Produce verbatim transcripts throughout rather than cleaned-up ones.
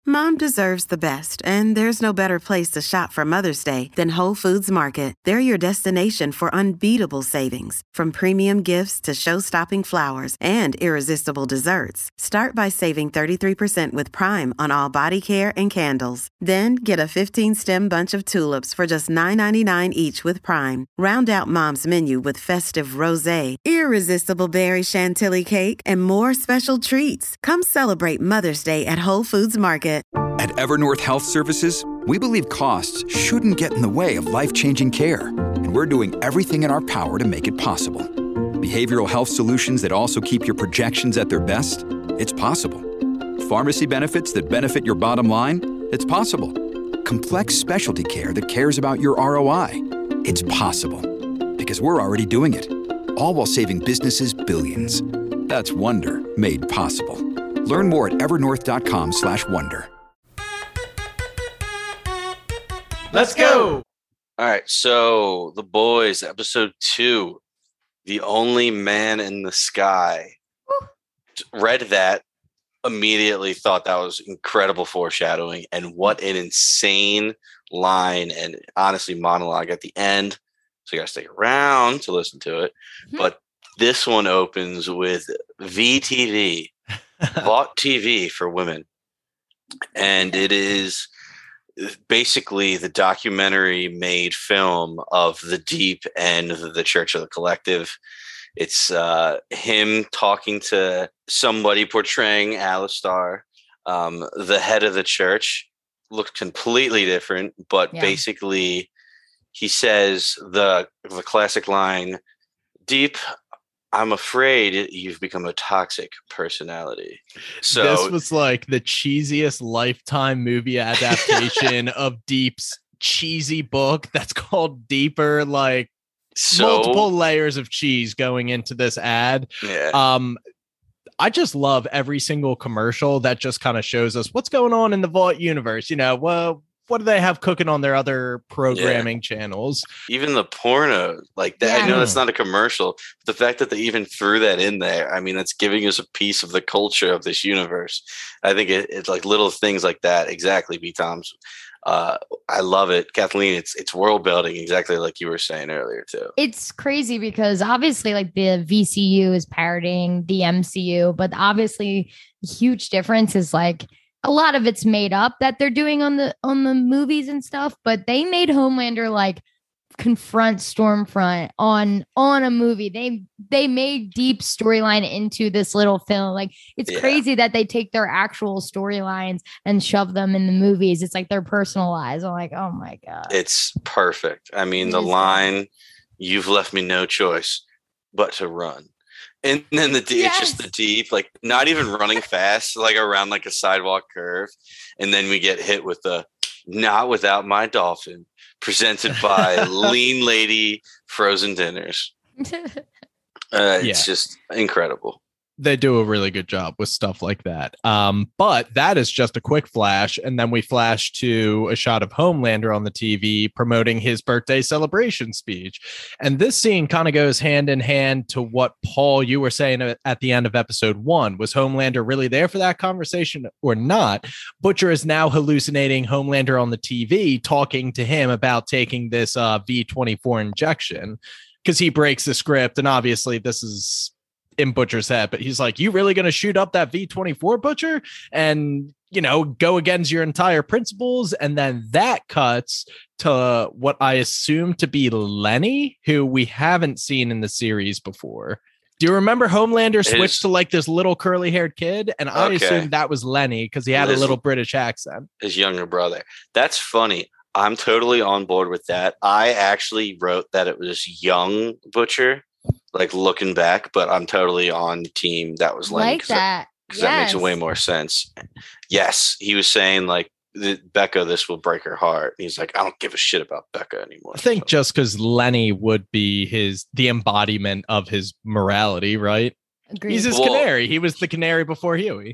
Mom deserves the best, and there's no better place to shop for Mother's Day than Whole Foods Market. They're your destination for unbeatable savings, from premium gifts to show-stopping flowers and irresistible desserts. Start by saving thirty-three percent with Prime on all body care and candles. Then get a fifteen-stem bunch of tulips for just nine ninety-nine each with Prime. Round out Mom's menu with festive rosé, irresistible berry chantilly cake, and more special treats. Come celebrate Mother's Day at Whole Foods Market. At Evernorth Health Services, we believe costs shouldn't get in the way of life-changing care, and we're doing everything in our power to make it possible. Behavioral health solutions that also keep your projections at their best? It's possible. Pharmacy benefits that benefit your bottom line? It's possible. Complex specialty care that cares about your R O I? It's possible. Because we're already doing it. All while saving businesses billions. That's Wonder made possible. Learn more at evernorth.com slash wonder. Let's go. All right. So The Boys, episode two, The Only Man in the Sky. Woo. Read that, immediately thought that was incredible foreshadowing, and what an insane line and honestly monologue at the end. So you got to stick around to listen to it. Mm-hmm. But this one opens with V T V, Vought T V for women. And it is basically the documentary made film of the Deep and the Church of the Collective. It's uh, him talking to somebody portraying Alistar. Um, the head of the church looked completely different, but yeah. basically he says the the classic line, "Deep, I'm afraid you've become a toxic personality." So this was like the cheesiest Lifetime movie adaptation of Deep's cheesy book that's called Deeper. Like so, multiple layers of cheese going into this ad. Yeah. Um, I just love every single commercial that just kind of shows us what's going on in the Vault universe. You know, well, what do they have cooking on their other programming yeah. channels? Even the porno, like that. Yeah. I know that's not a commercial. But the fact that they even threw that in there, I mean, that's giving us a piece of the culture of this universe. I think it, it's like little things like that. Exactly, B. Toms. Uh, I love it, Kathleen. It's it's world building, exactly like you were saying earlier too. It's crazy because obviously, like the V C U is parodying the M C U, but obviously, the huge difference is like a lot of it's made up that they're doing on the on the movies and stuff. But they made Homelander like confront Stormfront on on a movie. They they made Deep storyline into this little film. Like it's yeah. crazy that they take their actual storylines and shove them in the movies. It's like they're personalized. I'm like, oh my god, it's perfect. I mean, it the line, "You've left me no choice but to run," and then the yes. it's just the Deep, like not even running fast, like around like a sidewalk curve, and then we get hit with the "Not without my dolphin," presented by Lean Lady Frozen Dinners. Uh, it's yeah. just incredible. They do a really good job with stuff like that. Um, but that is just a quick flash. And then we flash to a shot of Homelander on the T V promoting his birthday celebration speech. And this scene kind of goes hand in hand to what, Paul, you were saying at the end of episode one. Was Homelander really there for that conversation or not? Butcher is now hallucinating Homelander on the T V, talking to him about taking this uh, V twenty-four injection because he breaks the script. And obviously this is in Butcher's head, but he's like, "You really going to shoot up that V twenty-four, Butcher, and, you know, go against your entire principles?" And then that cuts to what I assume to be Lenny, who we haven't seen in the series before. Do you remember Homelander switched his, to like this little curly haired kid? And I okay. assumed that was Lenny because he had his, a little British accent. His younger brother. That's funny. I'm totally on board with that. I actually wrote that it was young Butcher, like looking back, but I'm totally on team that was Lenny. Like that. Because yes. that makes way more sense. Yes, he was saying like, Becca, this will break her heart. He's like, I don't give a shit about Becca anymore. I think so. just because Lenny would be his the embodiment of his morality, right? Agreed. He's his well, canary. He was the canary before Huey.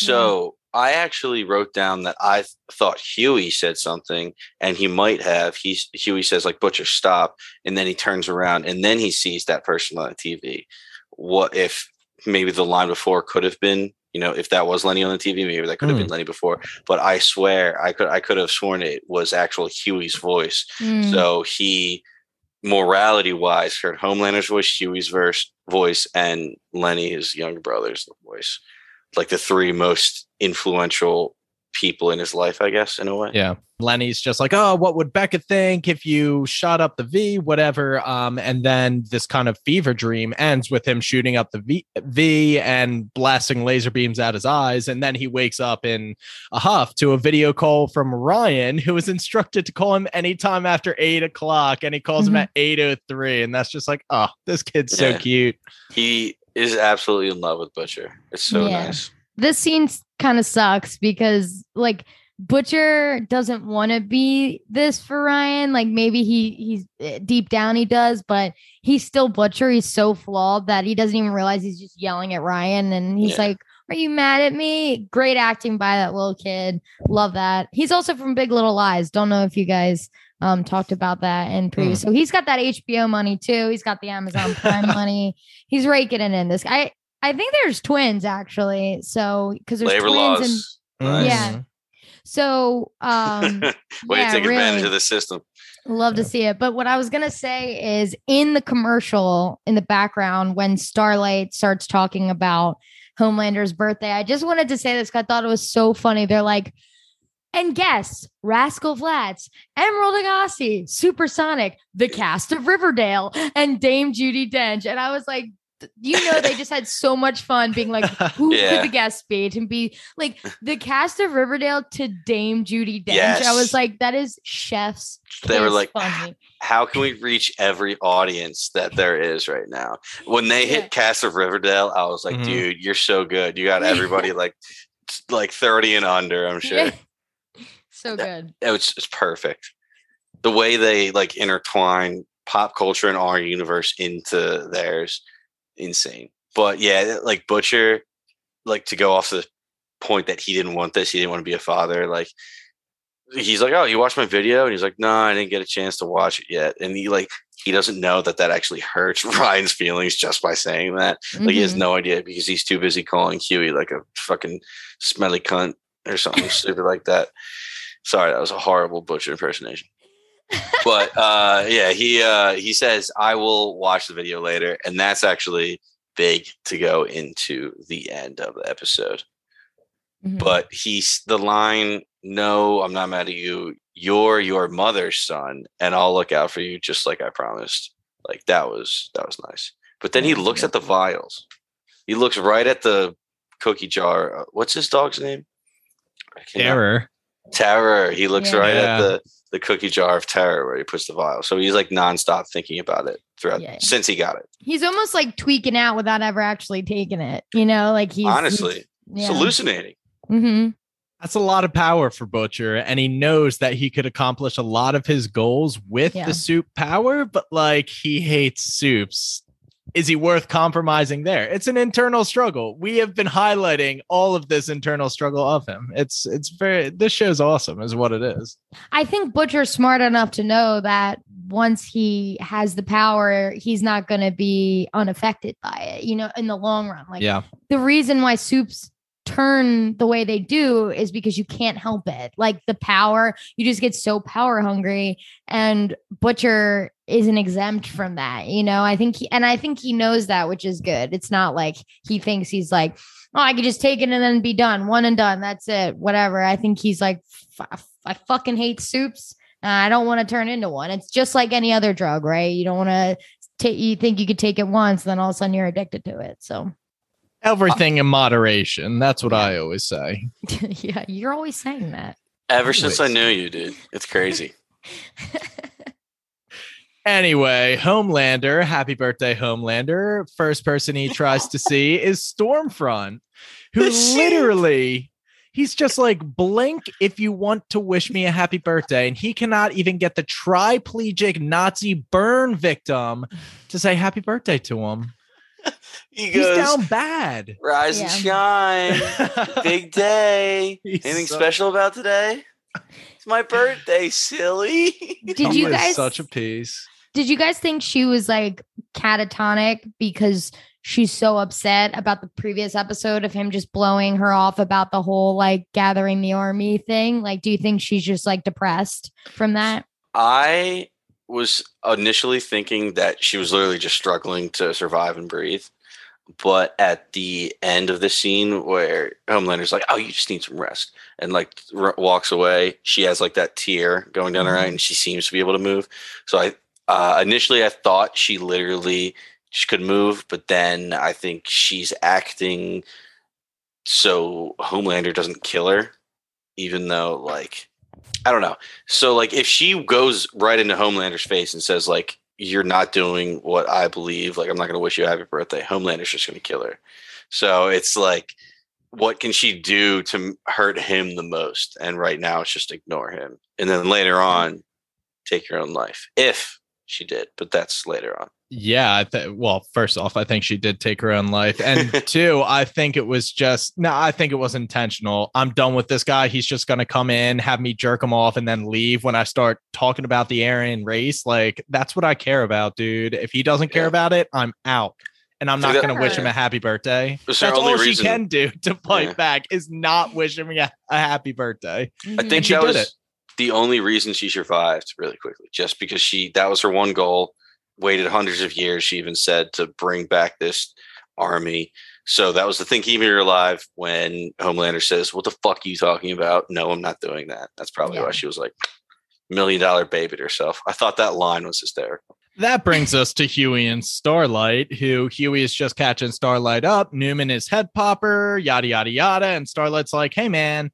So yeah. I actually wrote down that I th- thought Huey said something, and he might have. He's Huey says like, "Butcher, stop," and then he turns around and then he sees that person on the T V. What if maybe the line before could have been, you know, if that was Lenny on the T V, maybe that could have Mm. been Lenny before. But I swear, I could I could have sworn it was actual Huey's voice. Mm. So he, morality wise, heard Homelander's voice, Huey's verse voice, and Lenny, his younger brother's voice. Like the three most influential people in his life, I guess, in a way. Yeah. Lenny's just like, oh, what would Becca think if you shot up the V, whatever. Um, and then this kind of fever dream ends with him shooting up the V, v and blasting laser beams at his eyes. And then he wakes up in a huff to a video call from Ryan, who was instructed to call him anytime after eight o'clock. And he calls Mhm. him at eight oh three. And that's just like, oh, this kid's Yeah. so cute. He is absolutely in love with Butcher. It's so Yeah. nice. This scene kind of sucks because like Butcher doesn't want to be this for Ryan. Like maybe he he's eh, deep down he does, but he's still Butcher. He's so flawed that he doesn't even realize he's just yelling at Ryan. And he's Yeah. like, "Are you mad at me?" Great acting by that little kid. Love that. He's also from Big Little Lies. Don't know if you guys um talked about that in previous. So he's got that H B O money too. He's got the Amazon Prime money. He's raking it in. This guy. I think there's twins actually. So because there's Labor twins laws. and Nice. yeah. So um Way yeah, to take advantage really. of the system. love to see it. But what I was gonna say is in the commercial in the background when Starlight starts talking about Homelander's birthday, I just wanted to say this 'cause I thought it was so funny. They're like, and guess Rascal Flats, Emerald Agassi, Supersonic, the cast of Riverdale, and Dame Judi Dench. And I was like, th- you know, they just had so much fun being like, who Yeah. could the guest be? To be like the cast of Riverdale to Dame Judi Dench. Yes. I was like, that is chef's They were kiss like, funny. How can we reach every audience that there is right now? When they Yeah. hit Cast of Riverdale, I was like, Mhm. dude, you're so good. You got everybody like like thirty and under, I'm sure. Yeah. So good. It was it's perfect. The way they like intertwine pop culture and our universe into theirs, insane. But yeah, like Butcher, like to go off the point that he didn't want this, he didn't want to be a father. Like he's like, oh, you watched my video, and he's like, no, I didn't get a chance to watch it yet. And he like he doesn't know that that actually hurts Ryan's feelings just by saying that. Like he has Mhm. no idea because he's too busy calling Huey like a fucking smelly cunt or something stupid like that. Sorry, that was a horrible Butcher impersonation. But uh, yeah, he uh, he says, I will watch the video later. And that's actually big to go into the end of the episode. Mhm. But he's the line, no, I'm not mad at you. You're your mother's son, and I'll look out for you just like I promised. Like that was that was nice. But then he Yeah, looks yeah. at the vials. He looks right at the cookie jar. Uh, What's his dog's name? I cannot- Terror. Terror. He looks Yeah. right Yeah. at the, the cookie jar of terror where he puts the vial. So he's like nonstop thinking about it throughout Yeah. since he got it. He's almost like tweaking out without ever actually taking it. You know, like he's Honestly, he's, it's hallucinating. hmm That's a lot of power for Butcher, and he knows that he could accomplish a lot of his goals with Yeah. the soup power, but like he hates soups. Is he worth compromising there? It's an internal struggle. We have been highlighting all of this internal struggle of him. It's it's very this show's awesome, is what it is. I think Butcher's smart enough to know that once he has the power, he's not going to be unaffected by it, you know, in the long run. Like Yeah. the reason why soups turn the way they do is because you can't help it. Like the power, you just get so power hungry, and Butcher isn't exempt from that. You know, I think, he, and I think he knows that, which is good. It's not like he thinks he's like, oh, I could just take it and then be done, one and done. That's it. Whatever. I think he's like, f- I fucking hate soups. Uh, I don't want to turn into one. It's just like any other drug, right? You don't want to take, you think you could take it once, then all of a sudden you're addicted to it. So Everything in moderation. That's what I always say. yeah, you're always saying that. Ever since I Anyways. knew you, dude. It's crazy. Anyway, Homelander, happy birthday, Homelander. First person he tries to see is Stormfront, who She- literally, he's just like, blink if you want to wish me a happy birthday. And he cannot even get the triplegic Nazi burn victim to say happy birthday to him. He He's goes, down bad. rise and shine. Big day. He's Anything so- special about today? It's my birthday, silly. Did He you is guys such a piece? did you guys think she was like catatonic because she's so upset about the previous episode of him just blowing her off about the whole like gathering the army thing? Like, do you think she's just like depressed from that? I was initially thinking that she was literally just struggling to survive and breathe. But at the end of the scene where Homelander's like, oh, you just need some rest, and like r- walks away, she has like that tear going down her eye and she seems to be able to move. So I uh, initially I thought she literally she could move, but then I think she's acting so Homelander doesn't kill her, even though like, I don't know. So like if she goes right into Homelander's face and says like, you're not doing what I believe, like I'm not going to wish you a happy birthday, Homelander's just going to kill her. So it's like, what can she do to hurt him the most? And right now it's just ignore him. And then later on, take your own life. If she did, but that's later on. Yeah. I th- well, first off, I think she did take her own life. And two, I think it was just, no, I think it was intentional. I'm done with this guy. He's just going to come in, have me jerk him off and then leave when I start talking about the Aryan race. Like, that's what I care about, dude. If he doesn't care yeah. about it, I'm out. And I'm not going to wish him a happy birthday. That's all reason, she can do to fight yeah. back is not wish him a, a happy birthday. I think she that did was it. The only reason she survived really quickly, just because she, that was her one goal. Waited hundreds of years, she even said, to bring back this army. So that was the thing keeping her alive when Homelander says, what the fuck are you talking about? No, I'm not doing that. That's probably yeah. why she was like million dollar baby to herself. I thought that line was hysterical. That brings us to Huey and Starlight, who Huey is just catching Starlight up. Newman is head popper, yada, yada, yada. And Starlight's like, hey, man,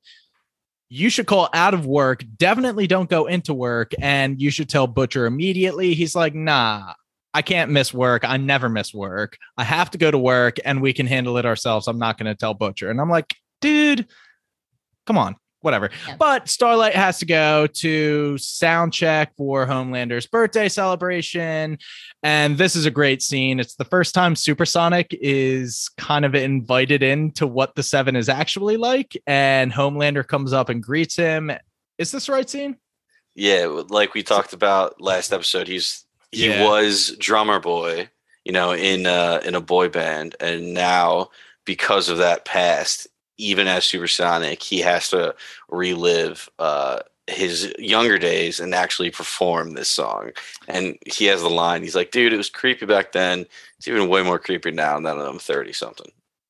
you should call out of work. Definitely don't go into work. And you should tell Butcher immediately. He's like, nah, I can't miss work. I never miss work. I have to go to work and we can handle it ourselves. I'm not going to tell Butcher. And I'm like, dude, come on, whatever. Yeah. But Starlight has to go to sound check for Homelander's birthday celebration. And this is a great scene. It's the first time Supersonic is kind of invited into what the Seven is actually like. And Homelander comes up and greets him. Is this the right scene? Yeah. Like we talked about last episode, he's, he yeah. was drummer boy, you know, in uh, in a boy band. And now because of that past, even as Supersonic, he has to relive uh, his younger days and actually perform this song. And he has the line, he's like, dude, it was creepy back then. It's even way more creepy now that I'm thirty something.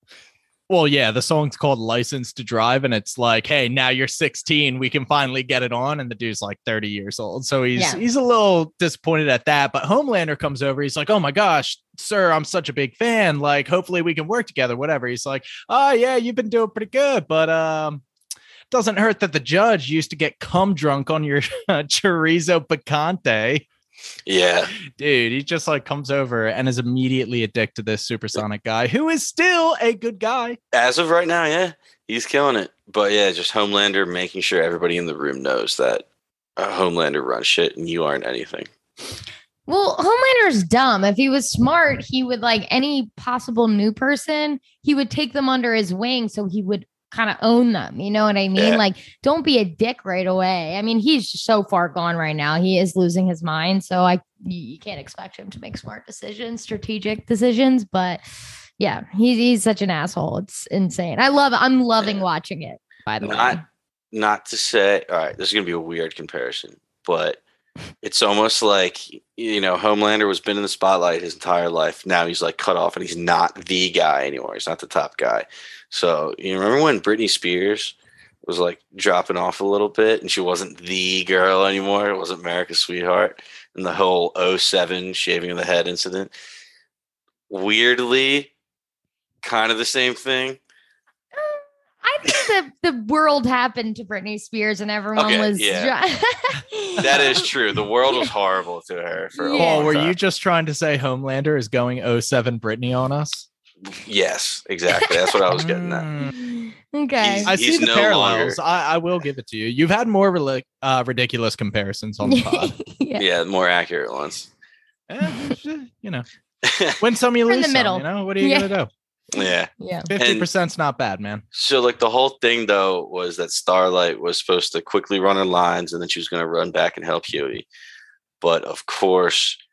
Well, yeah, the song's called License to Drive, and it's like, hey, now you're sixteen, we can finally get it on, and the dude's like thirty years old. So he's yeah. he's a little disappointed at that, but Homelander comes over, he's like, oh my gosh, sir, I'm such a big fan, like, hopefully we can work together, whatever. He's like, oh yeah, you've been doing pretty good, but um, doesn't hurt that the judge used to get cum drunk on your chorizo picante. Yeah, dude, he just like comes over and is immediately addicted to this Supersonic guy who is still a good guy as of right now. Yeah, he's killing it. But yeah, just Homelander making sure everybody in the room knows that uh, Homelander runs shit and you aren't anything. Well, Homelander's dumb. If he was smart, he would, like any possible new person, he would take them under his wing so he would kind of own them. You know what I mean? Yeah. Like, don't be a dick right away. I mean, he's so far gone right now. He is losing his mind. So I, you can't expect him to make smart decisions, strategic decisions. But yeah, he's, he's such an asshole. It's insane. I love it. I'm loving watching it, by the not, way. Not to say, all right, this is going to be a weird comparison, but it's almost like, you know, Homelander was been in the spotlight his entire life. Now he's like cut off and he's not the guy anymore. He's not the top guy. So you remember when Britney Spears was like dropping off a little bit and she wasn't the girl anymore? It wasn't America's Sweetheart, and the whole oh seven shaving of the head incident. Weirdly, kind of the same thing. I think the, the world happened to Britney Spears and everyone okay, was. Yeah. That is true. The world was horrible to her. For yeah. a Paul, long were time. you just trying to say Homelander is going oh seven Britney on us? Yes, exactly. That's what I was getting at. Okay. He's, I see he's the no parallels. longer... I, I will give it to you. You've had more rel- uh, ridiculous comparisons on the pod. yeah. yeah, more accurate ones. Eh, you know, win some, you lose in the some. middle. You know, what are you yeah. gonna do? Yeah, yeah. Fifty percent's not bad, man. So, like, the whole thing though was that Starlight was supposed to quickly run her lines, and then she was going to run back and help Huey. But of course,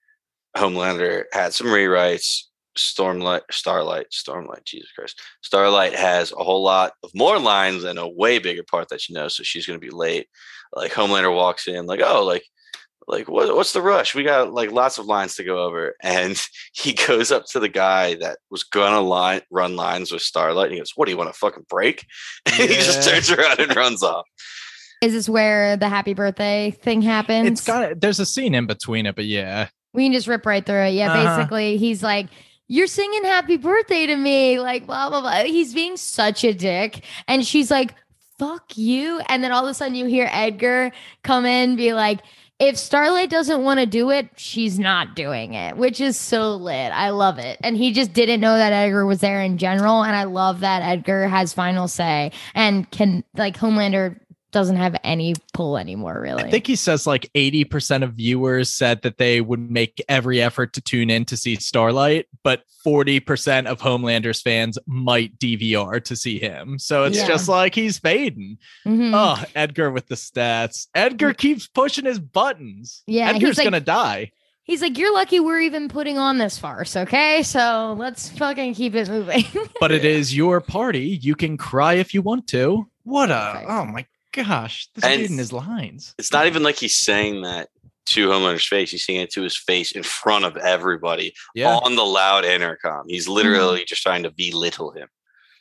Homelander had some rewrites. Stormlight, Starlight, Stormlight, Jesus Christ. Starlight has a whole lot of more lines and a way bigger part that she knows, so she's going to be late. Like Homelander walks in, like, oh, like, like what, what's the rush? We got like lots of lines to go over, and he goes up to the guy that was gonna line run lines with Starlight, and he goes, "What do you want to fucking break?" And yeah. He just turns around and runs off. Is this where the happy birthday thing happens? It's got there's a scene in between it, but yeah, we can just rip right through it. Yeah, uh-huh. Basically, he's like, you're singing happy birthday to me, like blah blah blah. He's being such a dick, and she's like, fuck you. And then all of a sudden you hear Edgar come in and be like, if Starlight doesn't want to do it, she's not doing it, which is so lit. I love it. And he just didn't know that Edgar was there in general, and I love that Edgar has final say and can, like, Homelander doesn't have any pull anymore, really. I think he says like eighty percent of viewers said that they would make every effort to tune in to see Starlight, but forty percent of Homelander's fans might D V R to see him. So it's yeah. just like he's fading. Mm-hmm. Oh, Edgar with the stats. Edgar keeps pushing his buttons. Yeah, Edgar's like, gonna die. He's like, you're lucky we're even putting on this farce, okay? So let's fucking keep it moving. But it is your party. You can cry if you want to. What a, oh my gosh, this dude in his lines. It's not even like he's saying that to Homelander's face. He's saying it to his face in front of everybody yeah. on the loud intercom. He's literally mm-hmm. just trying to belittle him.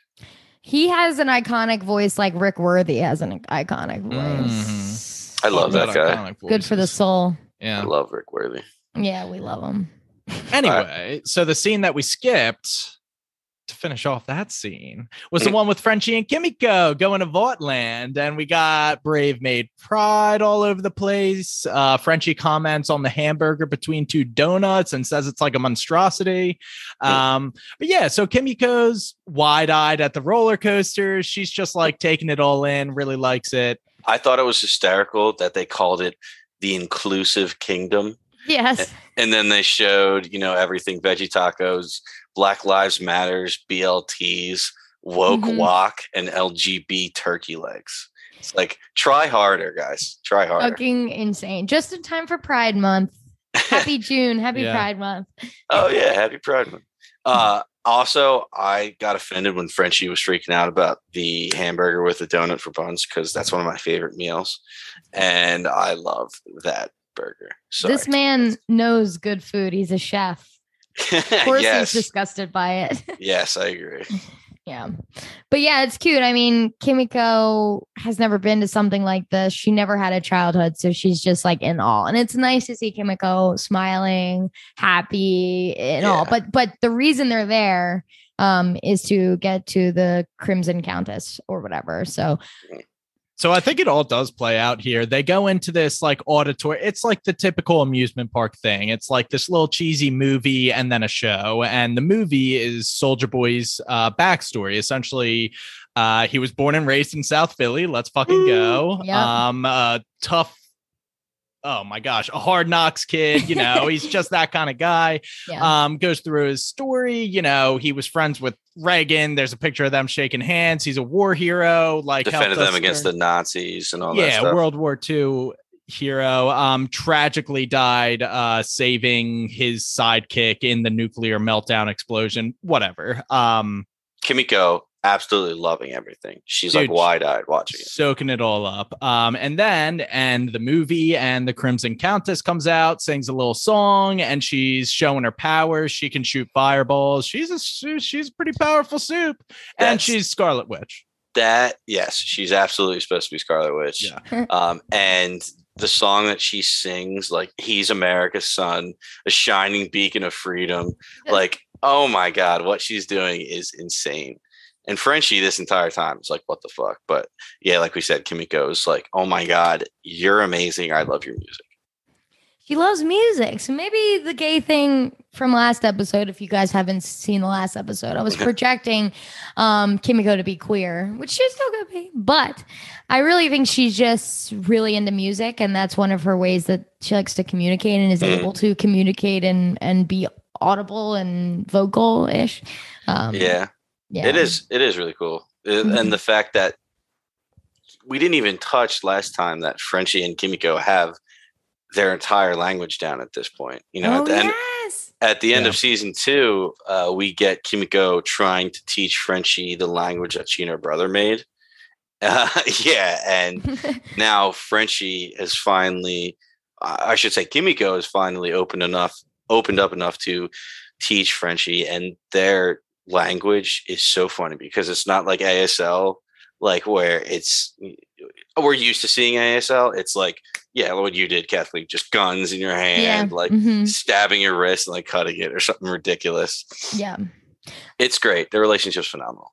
He has an iconic voice like Rick Worthy has an iconic voice. Mm-hmm. I love oh, that guy. Good for the soul. Yeah. I love Rick Worthy. Yeah, we love him. Anyway, right. So the scene that we skipped to finish off that scene was the one with Frenchie and Kimiko going to Vaughtland, and we got Brave made pride all over the place. Uh, Frenchie comments on the hamburger between two donuts and says it's like a monstrosity. Um, but yeah, so Kimiko's wide-eyed at the roller coaster. She's just like taking it all in, really likes it. I thought it was hysterical that they called it the inclusive kingdom. Yes. And then they showed, you know, everything: veggie tacos, Black Lives Matters, B L Ts, woke mm-hmm. walk, and L G B turkey legs. It's like, try harder, guys. Try harder. Fucking insane. Just in time for Pride Month. Happy June. Happy yeah. Pride Month. Oh, yeah. Happy Pride Month. Uh, also, I got offended when Frenchie was freaking out about the hamburger with the donut for buns, because that's one of my favorite meals. And I love that burger. Sorry. This man knows good food. He's a chef. Of course yes. he's disgusted by it. Yes, I agree. Yeah. But yeah, it's cute. I mean, Kimiko has never been to something like this. She never had a childhood, so she's just like in awe. And it's nice to see Kimiko smiling, happy and yeah. all. But but the reason they're there um is to get to the Crimson Countess or whatever. So So I think it all does play out here. They go into this like auditory. It's like the typical amusement park thing. It's like this little cheesy movie and then a show. And the movie is Soulja Boy's uh, backstory. Essentially, uh, he was born and raised in South Philly. Let's fucking go. Yep. Um, uh, tough. Oh my gosh, a hard knocks kid, you know, he's just that kind of guy. Yeah. Um, goes through his story, you know, he was friends with Reagan. There's a picture of them shaking hands. He's a war hero, like defended them against the Nazis and all yeah, that stuff. Yeah, World War Two hero. Um, tragically died uh saving his sidekick in the nuclear meltdown explosion. Whatever. Um, Kimiko. Absolutely loving everything. She's Dude, like wide-eyed watching it, soaking it all up. Um, and then and the movie and the Crimson Countess comes out, sings a little song, and she's showing her powers. She can shoot fireballs. She's a she's a pretty powerful soup, and That's, she's Scarlet Witch. That yes, she's absolutely supposed to be Scarlet Witch. Yeah. um, and the song that she sings, like "He's America's Son," a shining beacon of freedom. Like, oh my God, what she's doing is insane. And Frenchie this entire time is like, what the fuck? But yeah, like we said, Kimiko is like, oh my God, you're amazing. I love your music. She loves music. So maybe the gay thing from last episode, if you guys haven't seen the last episode, I was projecting um, Kimiko to be queer, which she's still going to be. But I really think she's just really into music. And that's one of her ways that she likes to communicate and is mm. able to communicate and, and be audible and vocal-ish. Um, yeah. Yeah. It is. It is really cool. Mm-hmm. And the fact that we didn't even touch last time that Frenchie and Kimiko have their entire language down at this point. You know, oh, at the end, yes. At the end Yeah. of season two, uh, we get Kimiko trying to teach Frenchie the language that she and her brother made. Uh, yeah, and now Frenchie is finally, I should say, Kimiko is finally open enough, opened up enough to teach Frenchie, and their language is so funny because it's not like A S L, like where it's we're used to seeing A S L. It's like, yeah, what you did, Kathleen, just guns in your hand, Yeah. like Mhm. stabbing your wrist and like cutting it or something ridiculous. Yeah. It's great. Their relationship's phenomenal.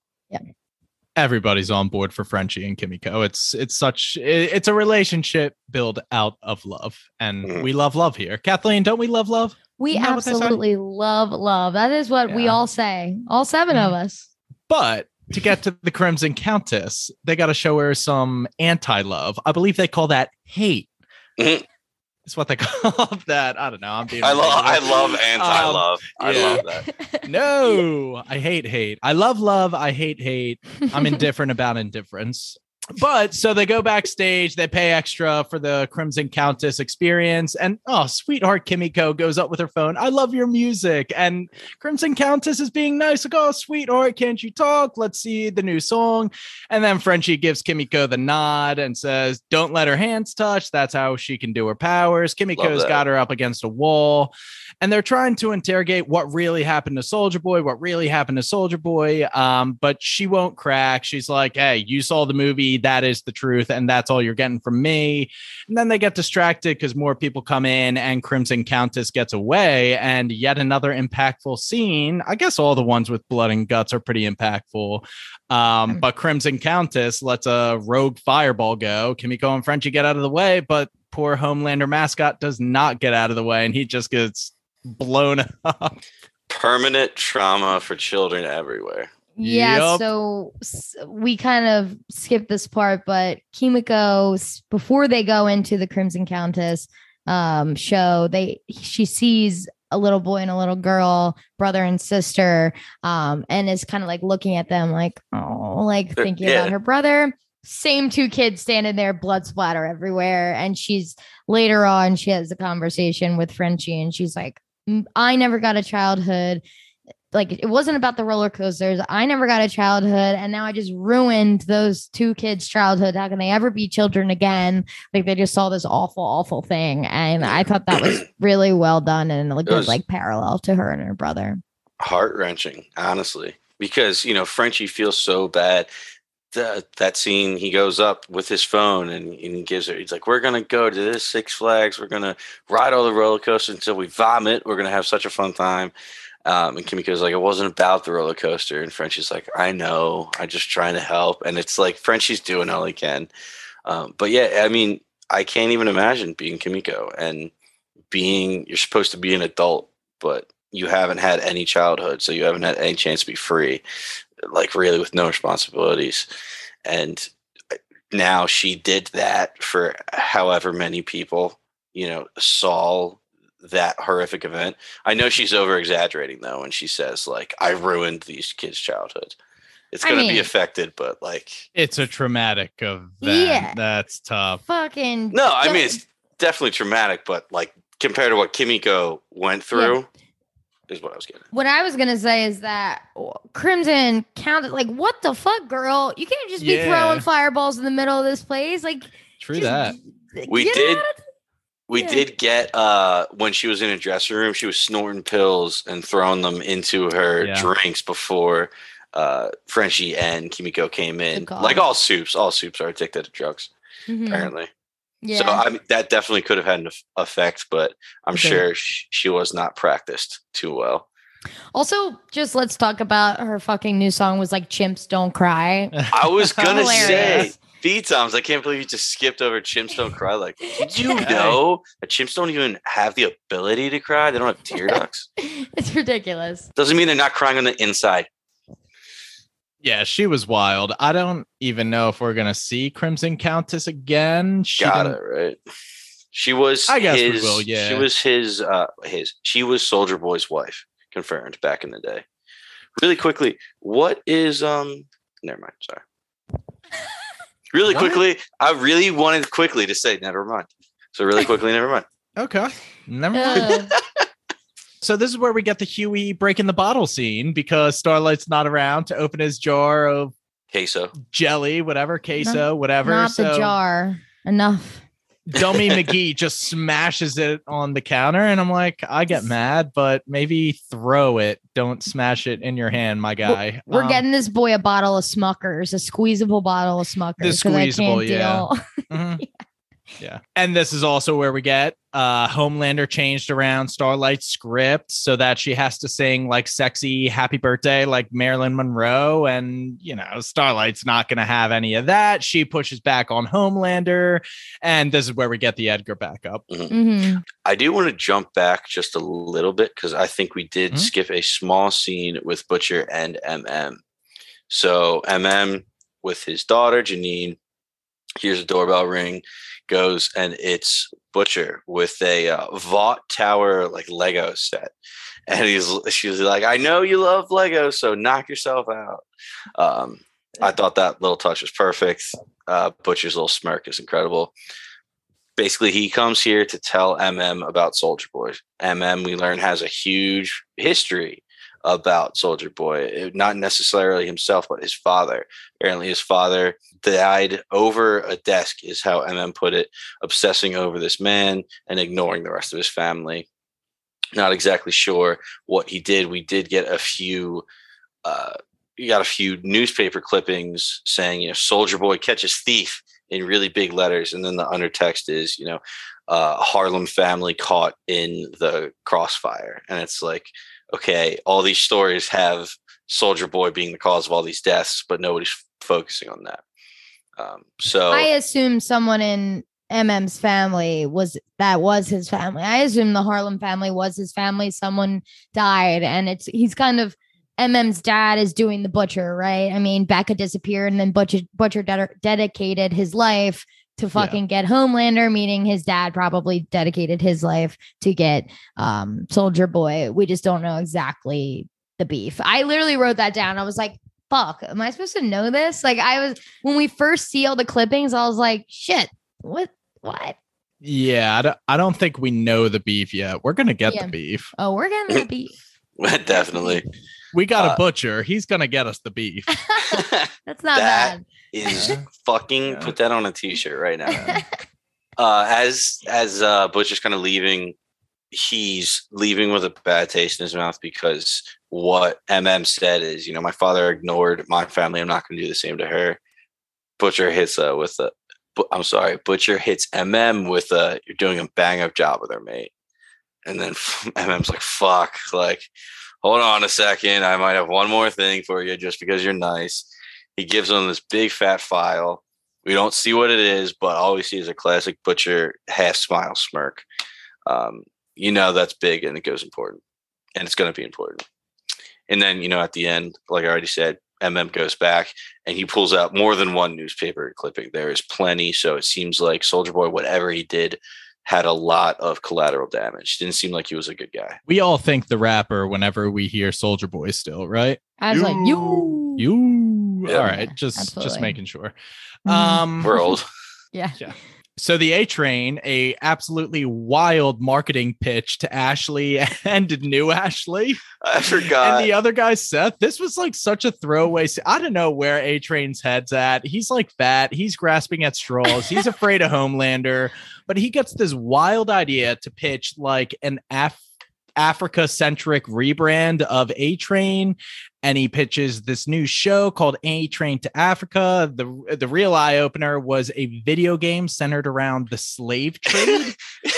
Everybody's on board for Frenchie and Kimiko. It's it's such it- it's a relationship built out of love, and Mhm. we love love here. Kathleen, don't we love love? We Isn't that what they say? absolutely love love. That is what we Yeah. all say. All seven of us. But to get to the Crimson Countess, they got to show her some anti-love. I believe they call that hate. Mhm. It's what they call that. I don't know. I'm being I love I ridiculous. love anti-love. I yeah. love that. No, I hate hate. I love love. I hate hate. I'm indifferent about indifference. But so they go backstage, they pay extra for the Crimson Countess experience, and oh, sweetheart Kimiko goes up with her phone. I love your music. And Crimson Countess is being nice. Like, oh, sweetheart, can't you talk? Let's see the new song. And then Frenchie gives Kimiko the nod and says, don't let her hands touch. That's how she can do her powers. Kimiko's that. got her up against a wall. And they're trying to interrogate what really happened to Soldier Boy, what really happened to Soldier Boy. Um, but she won't crack. She's like, hey, you saw the movie. That is the truth. And that's all you're getting from me. And then they get distracted because more people come in and Crimson Countess gets away. And yet another impactful scene. I guess all the ones with blood and guts are pretty impactful. Um, but Crimson Countess lets a rogue fireball go. Kimiko and Frenchie get out of the way, but poor Homelander mascot does not get out of the way. And he just gets blown up. Permanent trauma for children everywhere. Yeah, Yup. so s- we kind of skipped this part, but Kimiko, s- before they go into the Crimson Countess um, show, they she sees a little boy and a little girl, brother and sister, um, and is kind of like looking at them like, oh, like They're- thinking yeah. about her brother. Same two kids standing there, blood splatter everywhere. And she's later on, she has a conversation with Frenchie, and she's like, "Mm, I never got a childhood. Like, it wasn't about the roller coasters. I never got a childhood, and now I just ruined those two kids' childhood. How can they ever be children again? Like, they just saw this awful, awful thing." And I thought that was really well done and a good was- like parallel to her and her brother. Heart-wrenching, honestly, because you know Frenchie feels so bad. The, that scene, he goes up with his phone and, and he gives her, he's like, we're gonna go to this Six Flags, we're gonna ride all the roller coasters until we vomit, we're gonna have such a fun time. Um, and Kimiko's like, it wasn't about the roller coaster, and Frenchie's like, I know, I'm just trying to help. And it's like Frenchie's doing all he can. Um, but yeah, I mean, I can't even imagine being Kimiko and being, you're supposed to be an adult, but you haven't had any childhood, so you haven't had any chance to be free, like really with no responsibilities. And now she did that for however many people, you know, saw that horrific event. I know she's over exaggerating though when she says like, I ruined these kids' childhood. It's I going to be mean- affected, but like, It's a traumatic event. Yeah. That's tough. Fucking no, I don't- mean, it's definitely traumatic, but like compared to what Kimiko went through is what I was getting at. What I was gonna say is that Crimson counted like, what the fuck, girl? You can't just be Yeah. throwing fireballs in the middle of this place. Like, True just that. We get did- out of- We Yeah. did get uh when she was in a dressing room, she was snorting pills and throwing them into her Yeah. drinks before uh Frenchie and Kimiko came in. Good call. Like all soups, all soups are addicted to drugs, Mhm. apparently. Yeah. So I mean, that definitely could have had an eff- effect, but I'm Okay. sure sh- she was not practiced too well. Also, just let's talk about her fucking new song was like "Chimps Don't Cry." I was gonna say, Hilarious. feed times. I can't believe you just skipped over chimps don't cry. Like, did you Hey. know that chimps don't even have the ability to cry? They don't have tear ducts. It's ridiculous. Doesn't mean they're not crying on the inside. Yeah, she was wild. I don't even know if we're gonna see Crimson Countess again. She Got didn't- it right. She was. I guess we his, will, yeah. She was his. Uh, his. She was Soldier Boy's wife, confirmed back in the day. Really quickly, what is um? Never mind. Sorry. Really What? quickly, I really wanted quickly to say never mind. So really quickly, never mind. Okay. Never mind. Uh, So this is where we get the Huey breaking the bottle scene because Starlight's not around to open his jar of queso, jelly, whatever, queso, Not- whatever. Not so the jar. Enough. Dummy McGee just smashes it on the counter, and I'm like, I get mad, but maybe throw it. Don't smash it in your hand, my guy. We're Um, getting this boy a bottle of Smuckers, a squeezable bottle of Smuckers. The 'cause I can't squeezable, yeah. deal. mhm. Yeah. And this is also where we get uh Homelander changed around Starlight's script so that she has to sing like sexy happy birthday like Marilyn Monroe. And, you know, Starlight's not going to have any of that. She pushes back on Homelander. And this is where we get the Edgar backup. Mhm. I do want to jump back just a little bit because I think we did Mhm. skip a small scene with Butcher and M M. So M M with his daughter Janine hears a doorbell ring, goes, and it's Butcher with a uh, Vought Tower like Lego set, and he's she's like, "I know you love Lego, so knock yourself out." Um, I thought that little touch was perfect. Uh, Butcher's little smirk is incredible. Basically, he comes here to tell M M about Soldier Boy. M M, we learn, has a huge history about Soldier Boy, not necessarily himself, but his father. Apparently, his father died over a desk, is how M M put it, obsessing over this man and ignoring the rest of his family. Not exactly sure what he did. We did get a few. Uh, you got a few newspaper clippings saying, you know, Soldier Boy catches thief in really big letters. And then the undertext is, you know, uh, Harlem family caught in the crossfire. And it's like, okay, all these stories have Soldier Boy being the cause of all these deaths, but nobody's f- focusing on that. Um, so I assume someone in M M's family was that was his family. I assume the Harlem family was his family. Someone died, and it's he's kind of M M's dad is doing the Butcher, right? I mean, Becca disappeared, and then Butcher Butcher ded- dedicated his life to fucking get Homelander, meaning his dad probably dedicated his life to get um, Soldier Boy. We just don't know exactly the beef. I literally wrote that down. I was like, fuck, am I supposed to know this? Like I was, when we first see all the clippings, I was like, shit, what, what? Yeah, I don't, I don't think we know the beef yet. We're going to get Yeah. the beef. Oh, we're getting the beef. definitely. We got Uh, a butcher. He's going to get us the beef. That's not That bad. is Yeah. fucking Yeah. put that on a t-shirt right now. uh, as as uh, Butcher's kind of leaving, he's leaving with a bad taste in his mouth because what M M said is, you know, my father ignored my family. I'm not going to do the same to her. Butcher hits uh, with a, bu- I'm sorry, Butcher hits M M with a, you're doing a bang up job with her, mate. And then M M's like, fuck, like, hold on a second. I might have one more thing for you just because you're nice. He gives him this big fat file. We don't see what it is, but all we see is a classic Butcher half smile smirk. Um, you know, that's big and it goes important, and it's going to be important. And then, you know, at the end, like I already said, M M goes back and he pulls out more than one newspaper clipping. There is plenty. So it seems like Soldier Boy, whatever he did, had a lot of collateral damage. Didn't seem like he was a good guy. We all think the rapper whenever we hear Soldier Boy still, right? I was like, you. You. Yeah. All right. Just Absolutely. just making sure. Mhm. Um We're old. Yeah. So the A Train, a absolutely wild marketing pitch to Ashley and new Ashley. I forgot. And the other guy, Seth, this was like such a throwaway. se- I don't know where A Train's head's at. He's like fat. He's grasping at straws. He's afraid of Homelander, but he gets this wild idea to pitch like an Af- Africa centric rebrand of A Train. And he pitches this new show called A Train to Africa. The, the real eye opener was a video game centered around the slave trade.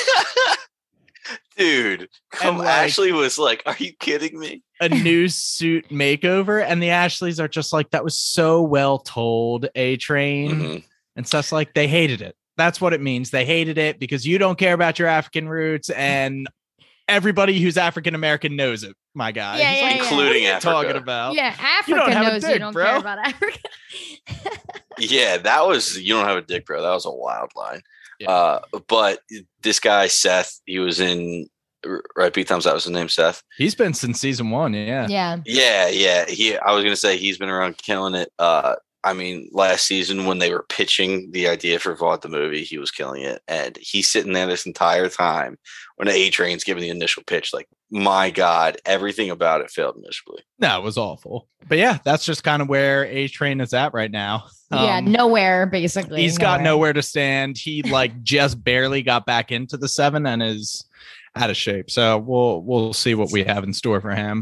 Dude, come, And, like- Ashley was like, are you kidding me? A new suit makeover, and the Ashleys are just like, that was so well told, A Train. Mhm. And Seth's like, they hated it. That's what it means. They hated it because you don't care about your African roots, and everybody who's African American knows it, my guy. Yeah, He's yeah, like, yeah. what Including are you Africa. talking about? Yeah, You don't Africa have a knows you dick, don't bro. care about Africa. Yeah, that was, you don't have a dick, bro. That was a wild line. Yeah. Uh, but this guy, Seth, he was in, right, Pete Thumbs, that was his name, Seth. He's been since season one. Yeah. Yeah. Yeah, yeah. He, I was gonna say he's been around killing it. Uh, I mean, last season when they were pitching the idea for Vought the movie, he was killing it, and he's sitting there this entire time when the A Train's giving the initial pitch, like my God, everything about it failed miserably. No, it was awful. But yeah, that's just kind of where A Train is at right now. Yeah, Um, nowhere, basically. He's got nowhere to stand. He like just barely got back into the seven and is out of shape. So we'll we'll see what we have in store for him.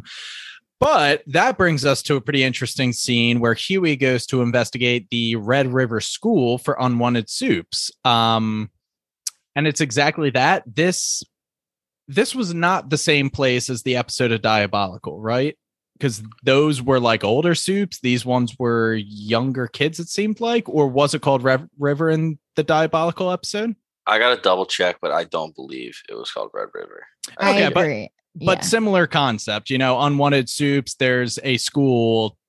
But that brings us to a pretty interesting scene where Huey goes to investigate the Red River School for unwanted soups. Um, and it's exactly that. This this was not the same place as the episode of Diabolical, right? Because those were like older soups. These ones were younger kids, it seemed like. Or was it called Red River in the Diabolical episode? I got to double check, but I don't believe it was called Red River. I Okay, agree. But, but Yeah. similar concept, you know, unwanted soups. There's a school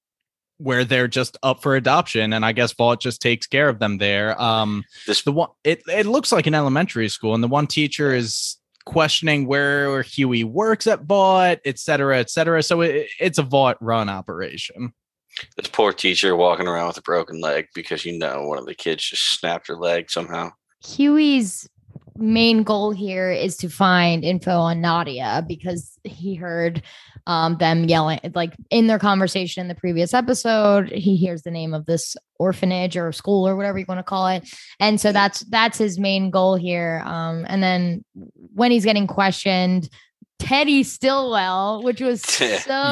where they're just up for adoption. And I guess Vought just takes care of them there. Um, This the one, it, it looks like an elementary school. And the one teacher is questioning where Huey works at Vought, et cetera, et cetera. So it, it's a Vought run operation. this poor teacher walking around with a broken leg because you know one of the kids just snapped her leg somehow. Huey's main goal here is to find info on Nadia because he heard um, them yelling, like in their conversation in the previous episode. He hears the name of this orphanage or school or whatever you want to call it, and so that's that's his main goal here. Um, and then when he's getting questioned, Teddy Stillwell, which was so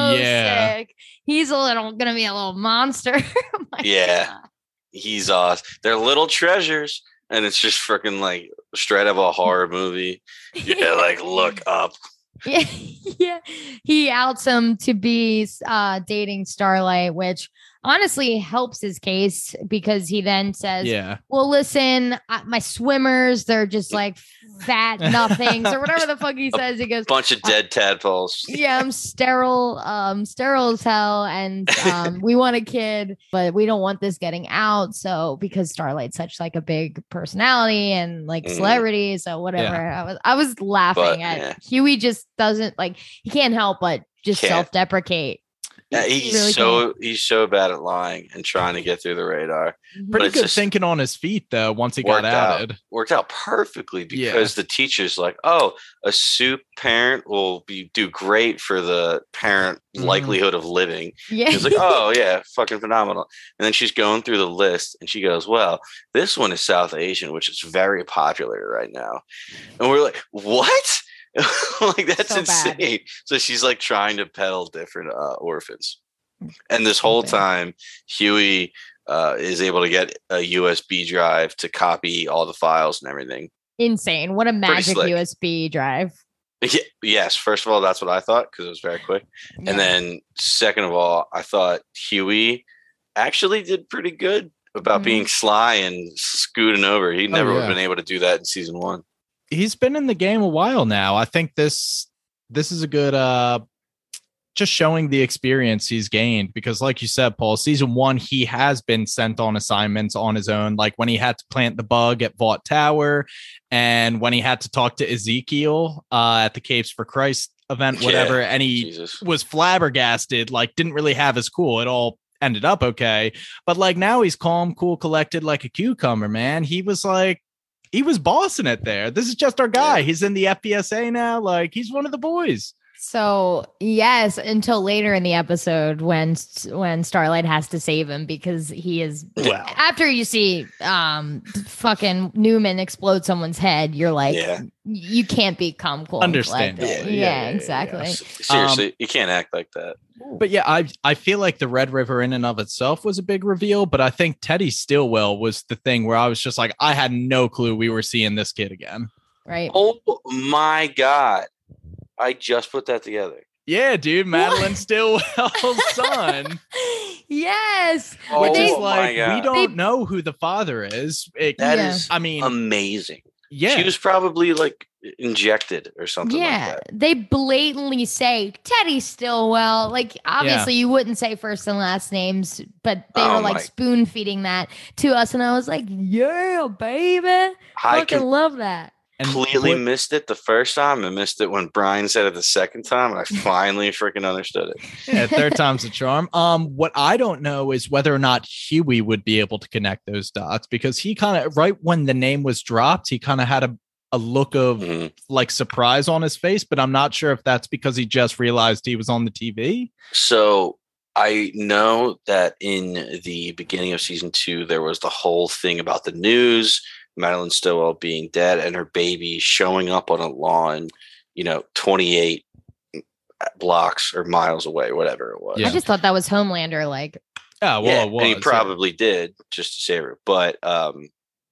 Yeah. sick, he's a little gonna be a little monster. Oh my Yeah. God. He's awesome. They're little treasures, and it's just freaking like straight out of a horror movie. Yeah, like look up. Yeah, yeah. He outs him to be uh, dating Starlight, which honestly helps his case because he then says, Yeah. well, listen, I, my swimmers, they're just like fat nothings or whatever the fuck he says. He goes, Bunch of dead tadpoles. yeah, I'm sterile, um, sterile as hell. And um, we want a kid, but we don't want this getting out. So because Starlight's such like a big personality and like Mm. celebrity. So whatever. I was I was laughing But, at yeah. Huey just doesn't like he can't help but just Can't. self-deprecate. Yeah, He he's really so he's so bad at lying and trying to get through the radar. can't. But Pretty it's good just- thinking on his feet, though, once he got Worked out. outed. Worked out perfectly Yeah. because the teacher's like, "Oh, a soup parent will be do great for the parent Mhm. likelihood of living." Yeah. He's like, "Oh yeah, fucking phenomenal." And then she's going through the list, and she goes, "Well, this one is South Asian, which is very popular right now." And we're like, "What?" Like that's So bad. insane. So she's like trying to peddle different uh, orphans, and this whole bad. time, Huey uh, is able to get a U S B drive to copy all the files and everything. Insane. What a magic slick. U S B drive. Ye- Yes, first of all, that's what I thought because it was very quick. Yeah. And then, second of all, I thought Huey actually did pretty good about Mhm. being sly and scooting over. He never would yeah. have been able to do that in season one. He's been in the game a while now. I think this this is a good uh just showing the experience he's gained because like you said, Paul, season one, he has been sent on assignments on his own, like when he had to plant the bug at Vought Tower and when he had to talk to Ezekiel uh at the Capes for Christ event, Yeah, whatever, and he Jesus. was flabbergasted, like didn't really have his cool. It all ended up okay. But like now he's calm, cool, collected like a cucumber, man. He was like he was bossing it there. This is just our guy. Yeah. He's in the F B S A now. Like he's one of the boys. So yes, until later in the episode when when Starlight has to save him because he is Wow. after you see um fucking Newman explode someone's head, you're like, Yeah. you can't be calm, cool, and Understandable. collected. Yeah, Yeah, yeah, yeah, exactly. yeah. S- Seriously, you can't act like that. But yeah, I I feel like the Red River in and of itself was a big reveal, but I think Teddy Stillwell was the thing where I was just like, I had no clue we were seeing this kid again. Right. Oh my God. I just put that together. Yeah, dude, Madeline Stillwell's son. Yes. Oh Which is They- like my God. we don't They- know who the father is. It, That Yeah. is I mean, amazing. yeah. She was probably like injected or something Yeah, like that. they blatantly say Teddy Stillwell. Like, obviously, you wouldn't say first and last names, but they Oh were like my- spoon feeding that to us, and I was like, "Yeah, baby, I fucking can love that." And completely put- missed it the first time and missed it when Brian said it the second time, and I finally freaking understood it. Yeah, third time's a charm. Um, what I don't know is whether or not Huey would be able to connect those dots because he kind of right when the name was dropped, he kind of had a a look of Mm-hmm. like surprise on his face, but I'm not sure if that's because he just realized he was on the T V. So I know that in the beginning of season two, there was the whole thing about the news, Madeline Stowell being dead and her baby showing up on a lawn, you know, twenty-eight blocks or miles away, whatever it was. Yeah. I just thought that was Homelander. Like, Oh, well, yeah, it was, and he yeah. probably did just to save her. But um,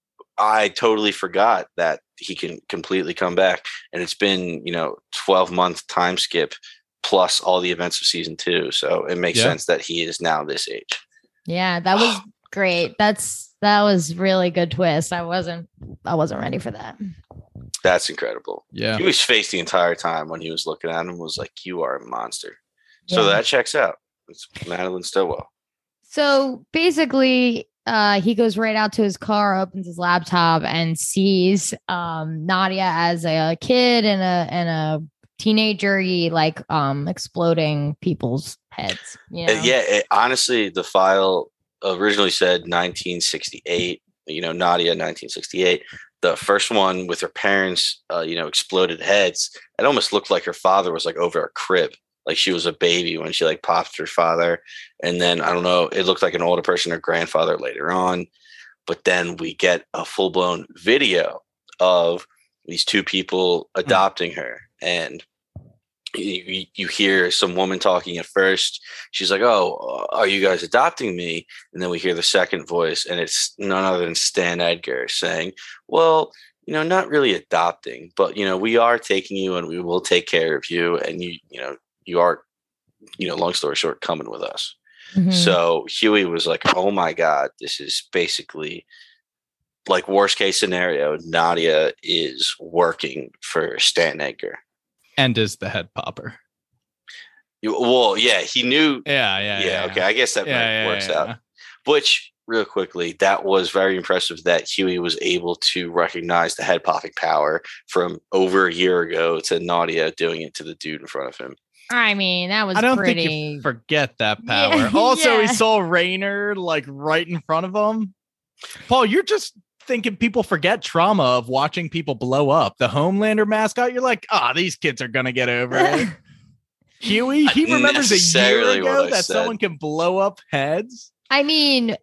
I totally forgot that he can completely come back. And it's been, you know, twelve month time skip plus all the events of season two. So it makes Yeah. sense that he is now this age. yeah, that was great. That's that was really good twist. I wasn't I wasn't ready for that. That's incredible. Yeah. He was face the entire time when he was looking at him was like, you are a monster. So Yeah. that checks out. It's Madeline Stowell. So basically, uh, he goes right out to his car, opens his laptop, and sees um, Nadia as a kid and a and a teenager, he, like um, exploding people's heads. You know? Uh, yeah, it, honestly, the file originally said nineteen sixty-eight. You know, Nadia, nineteen sixty-eight. The first one with her parents, uh, you know, exploded heads. It almost looked like her father was like over a crib, like she was a baby when she like popped her father. And then I don't know, it looked like an older person, her grandfather later on. But then we get a full blown video of these two people adopting her, and you, you hear some woman talking at first. She's like, oh, are you guys adopting me? And then we hear the second voice, and it's none other than Stan Edgar saying, well, you know, not really adopting, but, you know, we are taking you and we will take care of you. And you, you know, you are, you know, long story short, coming with us. Mhm. So Huey was like, oh my God, this is basically like worst case scenario. Nadia is working for Stan Edgar. And is the head popper. You- Well, yeah, he knew. Yeah, yeah, Yeah, yeah. okay. I guess that Yeah, might- yeah, works yeah, out. yeah. Which, real quickly, that was very impressive that Huey was able to recognize the head popping power from over a year ago to Nadia doing it to the dude in front of him. I mean, that was I don't pretty. think you forget that Yeah, power. Also, he yeah. saw Raynor like right in front of him. Paul, you're just thinking people forget trauma of watching people blow up. The Homelander mascot, you're like, ah, oh, these kids are gonna get over it. Huey, he Not remembers a year necessarily what ago I that said. someone can blow up heads. I mean,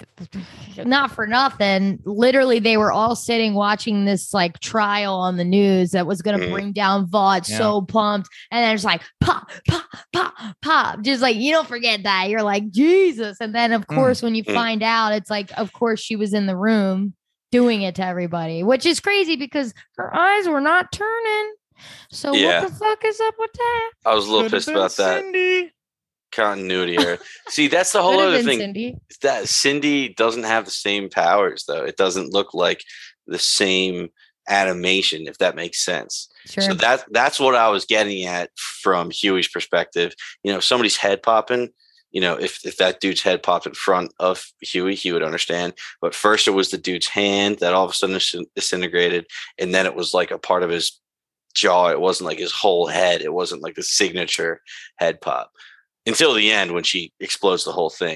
not for nothing. Literally, they were all sitting watching this like trial on the news that was going to Mhm. bring down Vought. Yeah. So pumped, and then it's like pop, pop, pop, pop. Just like you don't forget that. You're like Jesus, and then of Mm. course when you Mm. find out, it's like of course she was in the room doing it to everybody, which is crazy because her eyes were not turning. So Yeah. what the fuck is up with that? I was a little Could've pissed been about that Cindy. continuity error. See, that's the whole Could have other been thing. Cindy. That Cindy doesn't have the same powers, though. It doesn't look like the same animation, if that makes sense. Sure. So that that's what I was getting at from Huey's perspective. You know, if somebody's head popping, you know, if, if that dude's head popped in front of Huey, he would understand. But first it was the dude's hand that all of a sudden dis- disintegrated. And then it was like a part of his jaw. It wasn't like his whole head. It wasn't like the signature head pop until the end when she explodes the whole thing.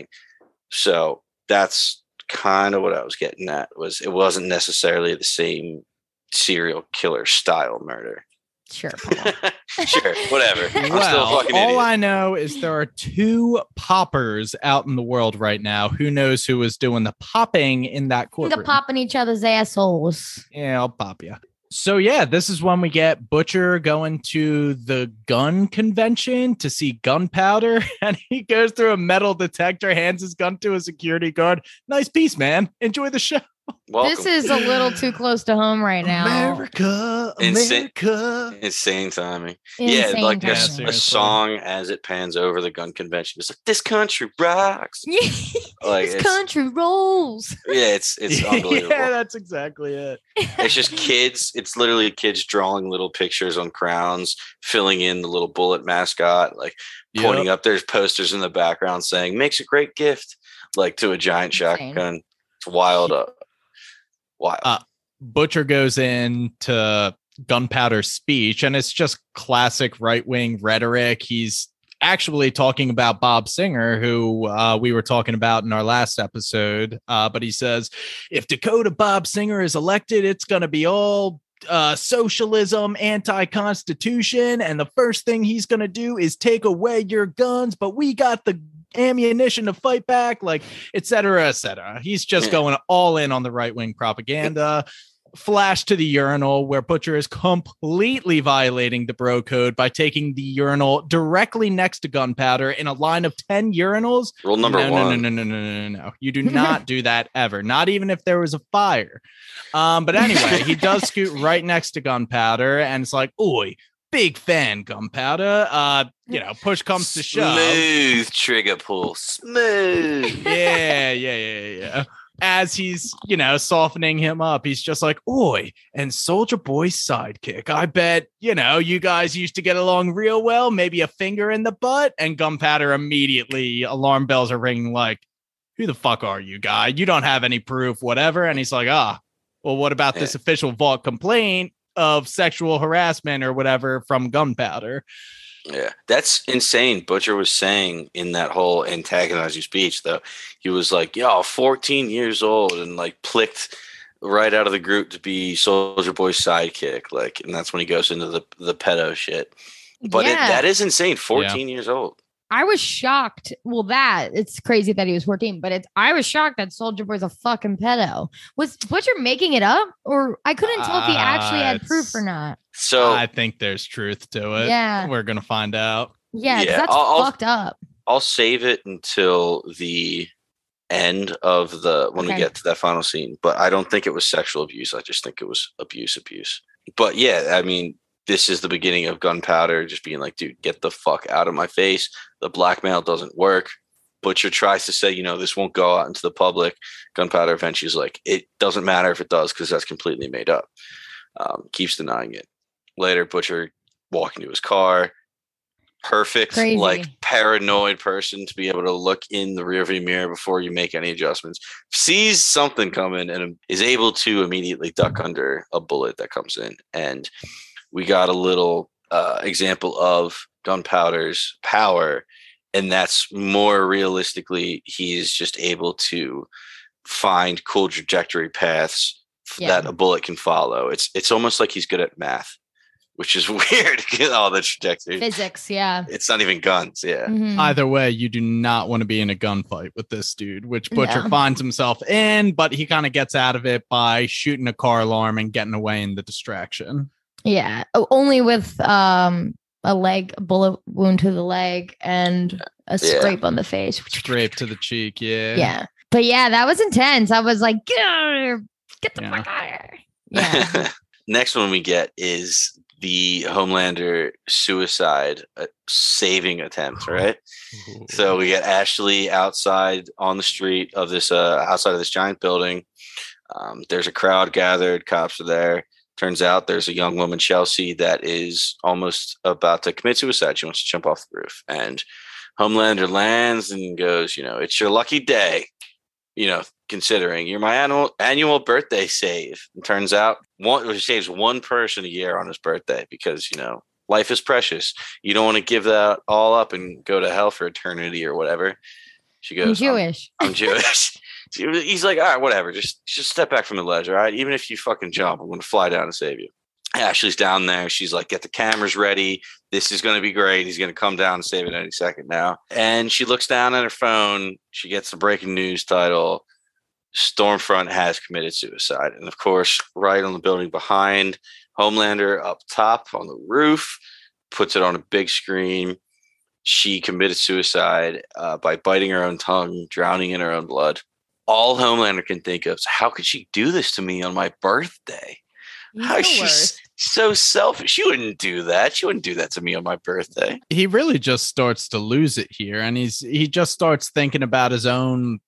So that's kind of what I was getting at, was it wasn't necessarily the same serial killer style murder. Sure. Paul. Sure, whatever. I'm still a Well, fucking all idiot. I know is there are two poppers out in the world right now. Who knows who is doing the popping in that Think courtroom? of popping each other's assholes. Yeah, I'll pop you. So yeah, this is when we get Butcher going to the gun convention to see gunpowder, and he goes through a metal detector, hands his gun to a security guard. Nice piece, man. Enjoy the show. Welcome. This is a little too close to home right now. America, Insane- America. insane timing. Insane yeah, like a, Yeah, timing. a seriously. song as it pans over the gun convention. It's like, this country rocks. Like this it's, country rolls. yeah, it's it's unbelievable. Yeah, that's exactly it. It's just kids. It's literally kids drawing little pictures on crowns, filling in the little bullet mascot, like pointing Yep. up. There's posters in the background saying "makes a great gift," like to a giant Insane. shotgun. It's wild up. Wild. Uh, Butcher goes into Gunpowder's speech, and it's just classic right-wing rhetoric. He's actually talking about Bob Singer, who uh, we were talking about in our last episode. Uh, but he says, if Dakota Bob Singer is elected, it's going to be all uh, socialism, anti-constitution, and the first thing he's going to do is take away your guns, but we got the ammunition to fight back, like, et cetera, et cetera. He's just going all in on the right-wing propaganda. Flash to the urinal where Butcher is completely violating the bro code by taking the urinal directly next to Gunpowder in a line of ten urinals. Rule number no, one. No, no, no, no, no, no, no. You do not do that ever. Not even if there was a fire. Um, but anyway, he does scoot right next to Gunpowder, and it's like, oi, big fan, Gunpowder. Uh, you know, push comes to shove. Smooth trigger pull. Smooth. Yeah, yeah, yeah, yeah. As he's, you know, softening him up, he's just like, oi, and Soldier Boy's sidekick. I bet, you know, you guys used to get along real well, maybe a finger in the butt. And Gunpowder immediately, alarm bells are ringing like, who the fuck are you, guy? You don't have any proof, whatever. And he's like, ah, well, what about this official vault complaint of sexual harassment or whatever from Gunpowder? Yeah, that's insane. Butcher was saying in that whole antagonizing speech, though, he was like, yo, fourteen years old, and like plicked right out of the group to be Soldier Boy's sidekick. Like, and that's when he goes into the, the pedo shit. But Yeah. it, that is insane. fourteen yeah. years old. I was shocked. Well, that it's crazy that he was fourteen, but it's I was shocked that Soldier Boy's a fucking pedo. Was Butcher making it up, or I couldn't tell if he actually had proof or not. So I think there's truth to it. Yeah, we're gonna find out. Yeah, yeah that's I'll, fucked up. I'll save it until the end of the when okay. we get to that final scene. But I don't think it was sexual abuse. I just think it was abuse, abuse. But yeah, I mean. This is the beginning of Gunpowder just being like, dude, get the fuck out of my face. The blackmail doesn't work. Butcher tries to say, you know, this won't go out into the public. Gunpowder eventually is like, it doesn't matter if it does because that's completely made up. Um, keeps denying it. Later, Butcher walking to his car. Perfect, Crazy. like paranoid person to be able to look in the rearview mirror before you make any adjustments. Sees something coming and is able to immediately duck under a bullet that comes in. And we got a little uh, example of Gunpowder's power, and that's more realistically, he's just able to find cool trajectory paths yeah. that a bullet can follow. It's it's almost like he's good at math, which is weird. All the trajectory, physics, yeah. It's not even guns, yeah. Mm-hmm. Either way, you do not want to be in a gunfight with this dude, which Butcher no. finds himself in, but he kind of gets out of it by shooting a car alarm and getting away in the distraction. Yeah, only with um a leg, a bullet wound to the leg, and a yeah. scrape on the face. Scrape to the cheek, yeah. Yeah. But yeah, that was intense. I was like, get out of here. Get the yeah. fuck out of here. Yeah. Next one we get is the Homelander suicide uh, saving attempt, right? Ooh. So we get Ashley outside on the street of this, uh, outside of this giant building. Um, there's a crowd gathered. Cops are there. Turns out there's a young woman, Chelsea, that is almost about to commit suicide. She wants to jump off the roof. And Homelander lands and goes, you know, it's your lucky day, you know, considering you're my annual annual birthday save. And turns out one he saves one person a year on his birthday because, you know, life is precious. You don't want to give that all up and go to hell for eternity or whatever. She goes, I'm Jewish. I'm, I'm Jewish. He's like, all right, whatever. Just just step back from the ledge, all right? Even if you fucking jump, I'm going to fly down and save you. Ashley's down there. She's like, get the cameras ready. This is going to be great. He's going to come down and save it any second now. And she looks down at her phone. She gets the breaking news title, Stormfront has committed suicide. And of course, right on the building behind, Homelander up top on the roof, puts it on a big screen. She committed suicide uh, by biting her own tongue, drowning in her own blood. All Homelander can think of is, how could she do this to me on my birthday? How she's so selfish. She wouldn't do that. She wouldn't do that to me on my birthday. He really just starts to lose it here. And he's he just starts thinking about his own,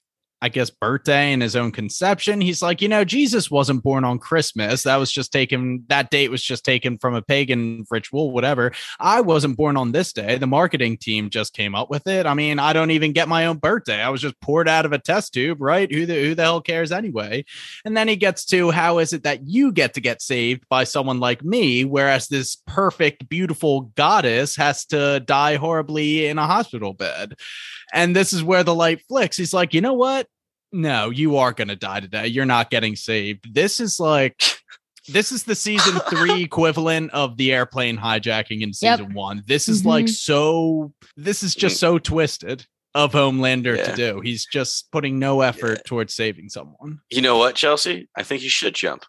I guess, birthday and his own conception. He's like, you know, Jesus wasn't born on Christmas. That was just taken. That date was just taken from a pagan ritual, whatever. I wasn't born on this day. The marketing team just came up with it. I mean, I don't even get my own birthday. I was just poured out of a test tube, right? Who the, who the hell cares anyway? And then he gets to, how is it that you get to get saved by someone like me, whereas this perfect, beautiful goddess has to die horribly in a hospital bed? And this is where the light flicks. He's like, you know what? No, you are going to die today. You're not getting saved. This is like, This is the season three equivalent of the airplane hijacking in season Yep. one. This is Mhm. like so, this is just so twisted of Homelander Yeah. to do. He's just putting no effort Yeah. towards saving someone. You know what, Chelsea? I think you should jump.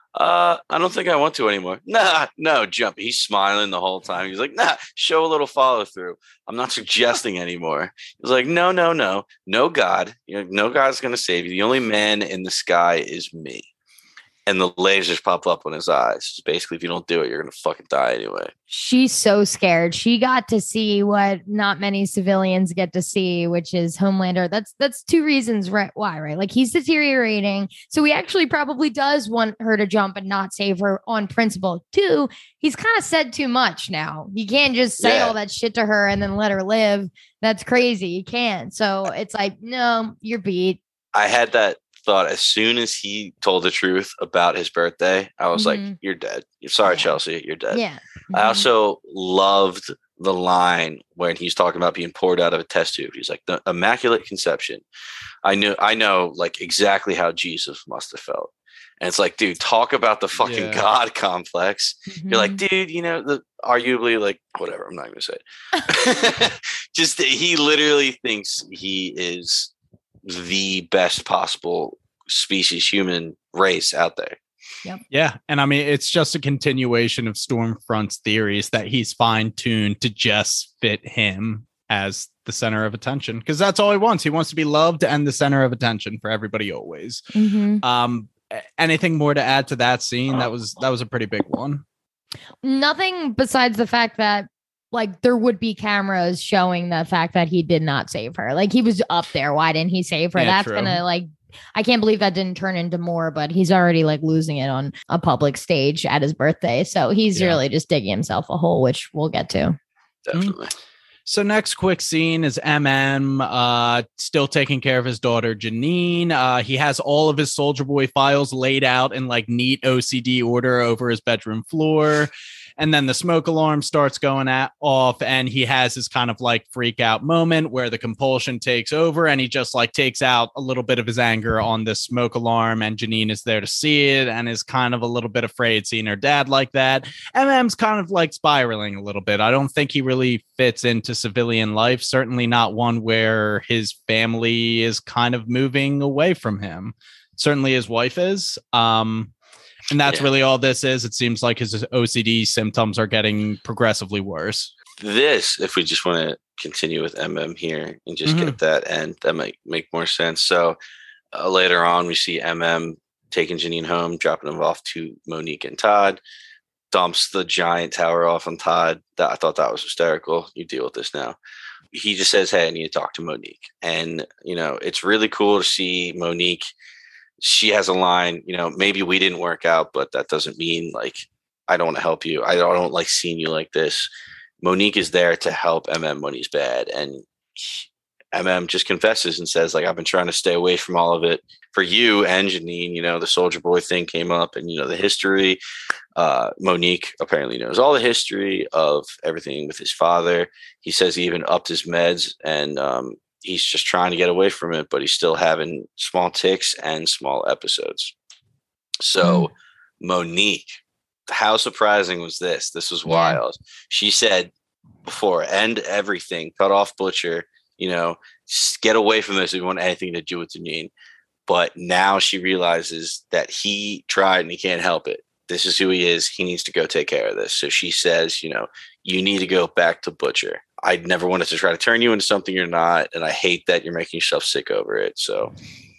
Uh, I don't think I want to anymore. Nah, no, jump. He's smiling the whole time. He's like, nah, show a little follow through. I'm not suggesting anymore. He's like, no, no, no, no God. You know, no God's gonna save you. The only man in the sky is me. And the lasers pop up on his eyes. Basically, if you don't do it, you're gonna fucking die anyway. She's so scared. She got to see what not many civilians get to see, which is Homelander. That's that's two reasons right why, right? Like he's deteriorating. So he actually probably does want her to jump and not save her on principle. Two, he's kind of said too much now. He can't just say Yeah. all that shit to her and then let her live. That's crazy. He can't. So it's like, no, you're beat. I had that thought as soon as he told the truth about his birthday. I was like, Mhm. you're dead. You're sorry, Yeah. Chelsea. You're dead. Yeah. I Mhm. also loved the line when he's talking about being poured out of a test tube. He's like, the immaculate conception. I knew, I know like exactly how Jesus must have felt. And it's like, dude, talk about the fucking Yeah. God complex. You're like, Mhm. dude, you know, the arguably like whatever. I'm not going to say it. Just he literally thinks he is the best possible species, human race out there. Yeah. And I mean, it's just a continuation of Stormfront's theories that he's fine tuned to just fit him as the center of attention. Because that's all he wants. He wants to be loved and the center of attention for everybody always. Mhm. Um, a- anything more to add to that scene? That was that was a pretty big one. Nothing besides the fact that like there would be cameras showing the fact that he did not save her. Like he was up there. Why didn't he save her? Yeah, That's true. gonna like I can't believe that didn't turn into more, but he's already like losing it on a public stage at his birthday. So he's Yeah. really just digging himself a hole, which we'll get to. Definitely. So next quick scene is M M uh, still taking care of his daughter, Janine. Uh, he has all of his Soldier Boy files laid out in like neat O C D order over his bedroom floor. And then the smoke alarm starts going at, off and he has his kind of like freak out moment where the compulsion takes over and he just like takes out a little bit of his anger on this smoke alarm and Janine is there to see it and is kind of a little bit afraid seeing her dad like that. M M's kind of like spiraling a little bit. I don't think he really fits into civilian life, certainly not one where his family is kind of moving away from him. Certainly his wife is. Um, And that's Yeah. really all this is. It seems like his O C D symptoms are getting progressively worse. This, if we just want to continue with M M here and just Mhm. get that end, that might make more sense. So uh, later on, we see M M taking Janine home, dropping him off to Monique and Todd, dumps the giant tower off on Todd. That I thought that was hysterical. You deal with this now. He just says, hey, I need to talk to Monique. And, you know, it's really cool to see Monique. She has a line, you know, maybe we didn't work out, but that doesn't mean like I don't want to help you. I don't, I don't like seeing you like this. Monique is there to help M M when he's bad. And he, M M just confesses and says, like, I've been trying to stay away from all of it for you and Janine. You know, the Soldier Boy thing came up and, you know, the history. Uh, Monique apparently knows all the history of everything with his father. He says he even upped his meds and, um, he's just trying to get away from it, but he's still having small ticks and small episodes. So Mm. Monique, how surprising was this? This was Yeah. wild. She said before, end everything, cut off Butcher, you know, s- get away from this if you want anything to do with Janine. But now she realizes that he tried and he can't help it. This is who he is. He needs to go take care of this. So she says, you know, you need to go back to Butcher. I never wanted to try to turn you into something you're not. And I hate that you're making yourself sick over it. So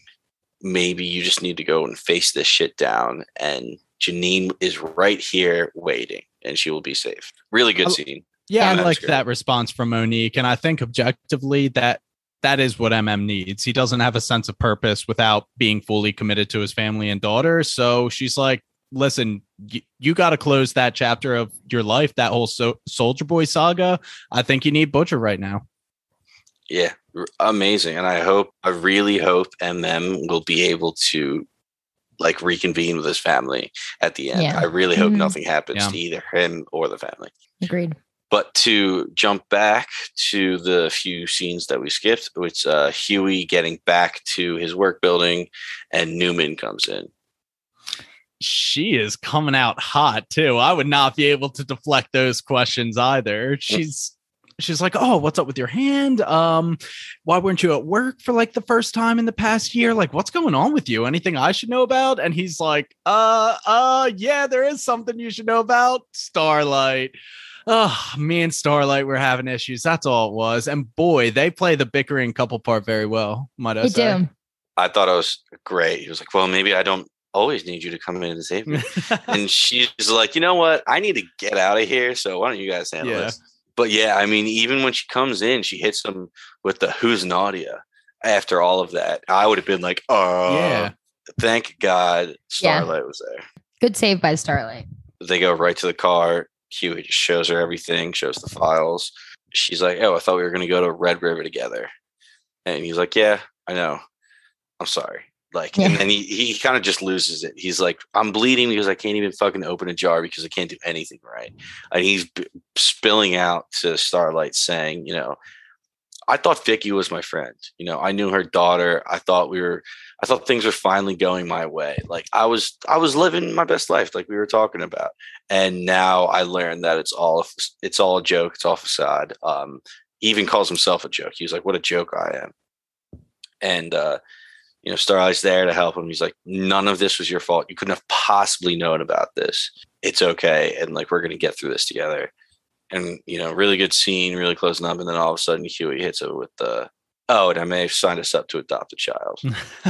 maybe you just need to go and face this shit down. And Janine is right here waiting and she will be safe. Really good I- scene. Yeah, Yeah, I that's like good. that response from Monique. And I think objectively that that is what M M needs. He doesn't have a sense of purpose without being fully committed to his family and daughter. So she's like, listen, y- you got to close that chapter of your life, that whole so- Soldier Boy saga. I think you need Butcher right now. Yeah, r- amazing. And I hope, I really hope M M will be able to like reconvene with his family at the end. Yeah. I really hope Mhm. nothing happens Yeah. to either him or the family. Agreed. But to jump back to the few scenes that we skipped, it's uh, Huey getting back to his work building and Newman comes in. she is coming out hot too. I would not be able to deflect those questions either. She's she's like, "Oh, what's up with your hand? Um, why weren't you at work for like the first time in the past year? Like, what's going on with you? Anything I should know about?" And he's like, "Uh, uh, yeah, there is something you should know about. Starlight." Oh, me and Starlight were having issues. That's all it was. And boy, they play the bickering couple part very well, might I They say. do. I thought it was great. He was like, well, maybe I don't always need you to come in and save me. And she's like, you know what? I need to get out of here. So why don't you guys handle Yeah. this? But yeah, I mean, even when she comes in, she hits him with the who's Nadia after all of that. I would have been like, oh, Yeah. thank God Starlight was there. Good save by Starlight. They go right to the car. Huey just shows her everything, shows the files. She's like, oh, I thought we were going to go to Red River together. And he's like, yeah, I know. I'm sorry. Like, Yeah. and then he, he kind of just loses it. He's like, I'm bleeding because I can't even fucking open a jar because I can't do anything right. And he's b- spilling out to Starlight saying, you know, I thought Vicky was my friend. You know, I knew her daughter. I thought we were, I thought things were finally going my way. Like I was, I was living my best life, like we were talking about. And now I learned that it's all, it's all a joke. It's all facade. Um, he even calls himself a joke. He was like, what a joke I am. And, uh, you know, Starlight's there to help him. He's like, none of this was your fault. You couldn't have possibly known about this. It's okay. And like, we're going to get through this together. And, you know, really good scene, really closing up. And then all of a sudden Huey hits it with the, oh, and I may have signed us up to adopt a child.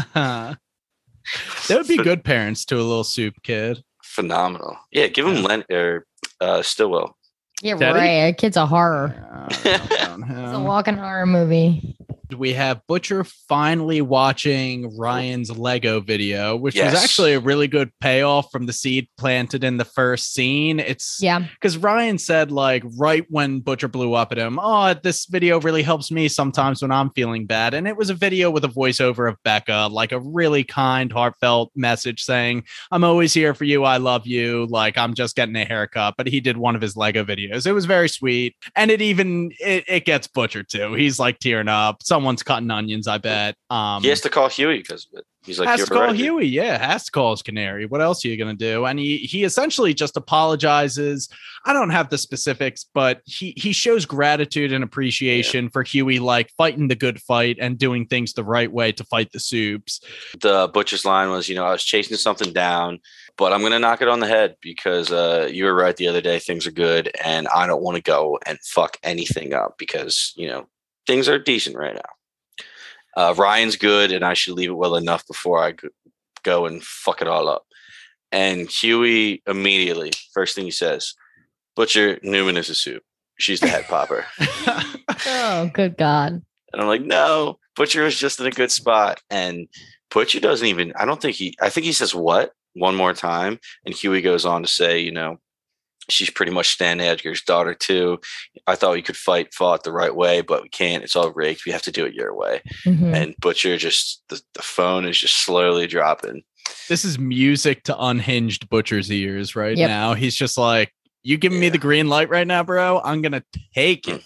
They would be good parents to a little soup kid. Phenomenal. Yeah, give him Yeah. Len or uh, Stillwell. Yeah, Daddy? right. A kid's a horror. Uh, don't It's a know. walking horror movie. We have Butcher finally watching Ryan's Lego video, which Yes. was actually a really good payoff from the seed planted in the first scene. It's Yeah. because Ryan said, like, right when Butcher blew up at him, oh, this video really helps me sometimes when I'm feeling bad. And it was a video with a voiceover of Becca, like a really kind, heartfelt message saying, I'm always here for you. I love you. Like, I'm just getting a haircut. But he did one of his Lego videos. It was very sweet. And it even, it, it gets Butcher too. He's like tearing up. Someone's cutting onions, I bet. Um, He has to call Huey because of it. He's like, has you're to call right. Huey, yeah, has to call his canary. What else are you gonna do? And he he essentially just apologizes. I don't have the specifics, but he he shows gratitude and appreciation for Huey, like fighting the good fight and doing things the right way to fight the soups. The Butcher's line was, you know, I was chasing something down, but I'm going to knock it on the head because uh, you were right the other day. Things are good. And I don't want to go and fuck anything up because, you know, things are decent right now. Uh, Ryan's good, and I should leave it well enough before I go and fuck it all up. And Huey immediately, first thing he says, Butcher, Newman is a soup. She's the head popper. Oh, good God. And I'm like, no, Butcher is just in a good spot. And Butcher doesn't even, I don't think he, I think he says what one more time. And Huey goes on to say, you know, she's pretty much Stan Edgar's daughter too. I thought we could fight, fought the right way, but we can't. It's all rigged. We have to do it your way. Mhm. And Butcher just, the, the phone is just slowly dropping. This is music to unhinged Butcher's ears right Yep. now. He's just like, you giving me Yeah. the green light right now, bro? I'm gonna take it.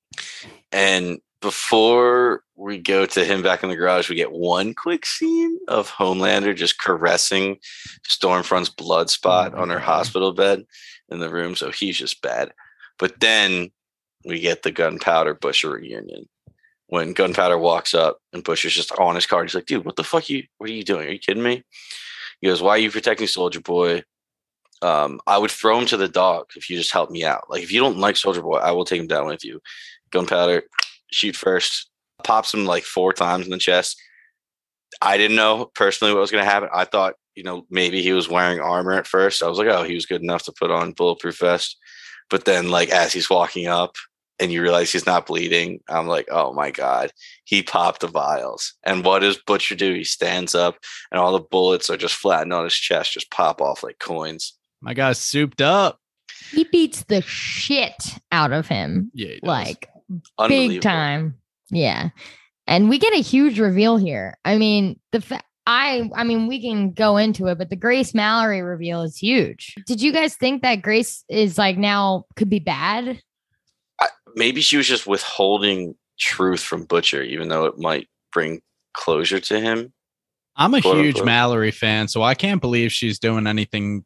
And before we go to him back in the garage, we get one quick scene of Homelander just caressing Stormfront's blood spot on her hospital bed in the room. So he's just bad. But then we get the Gunpowder Butcher reunion. When Gunpowder walks up and Butcher's just on his car, he's like, dude, what the fuck you, what are you doing? Are you kidding me? He goes, why are you protecting Soldier Boy? Um, I would throw him to the dogs if you just help me out. Like, if you don't like Soldier Boy, I will take him down with you. Gunpowder, shoot first, pops him like four times in the chest. I didn't know personally what was going to happen. I thought, you know, maybe he was wearing armor at first. I was like, oh, he was good enough to put on bulletproof vest. But then, like, as he's walking up and you realize he's not bleeding, I'm like, oh my God, he popped the vials. And what does Butcher do? He stands up and all the bullets are just flattened on his chest, just pop off like coins. My guy's souped up. He beats the shit out of him. Yeah, he does. Like, big Unbelievable. time. Yeah. And we get a huge reveal here. I mean, the fa- I I mean, we can go into it, but the Grace Mallory reveal is huge. Did you guys think that Grace is like now could be bad? I, maybe she was just withholding truth from Butcher, even though it might bring closure to him. I'm a Quote, huge unquote. Mallory fan, so I can't believe she's doing anything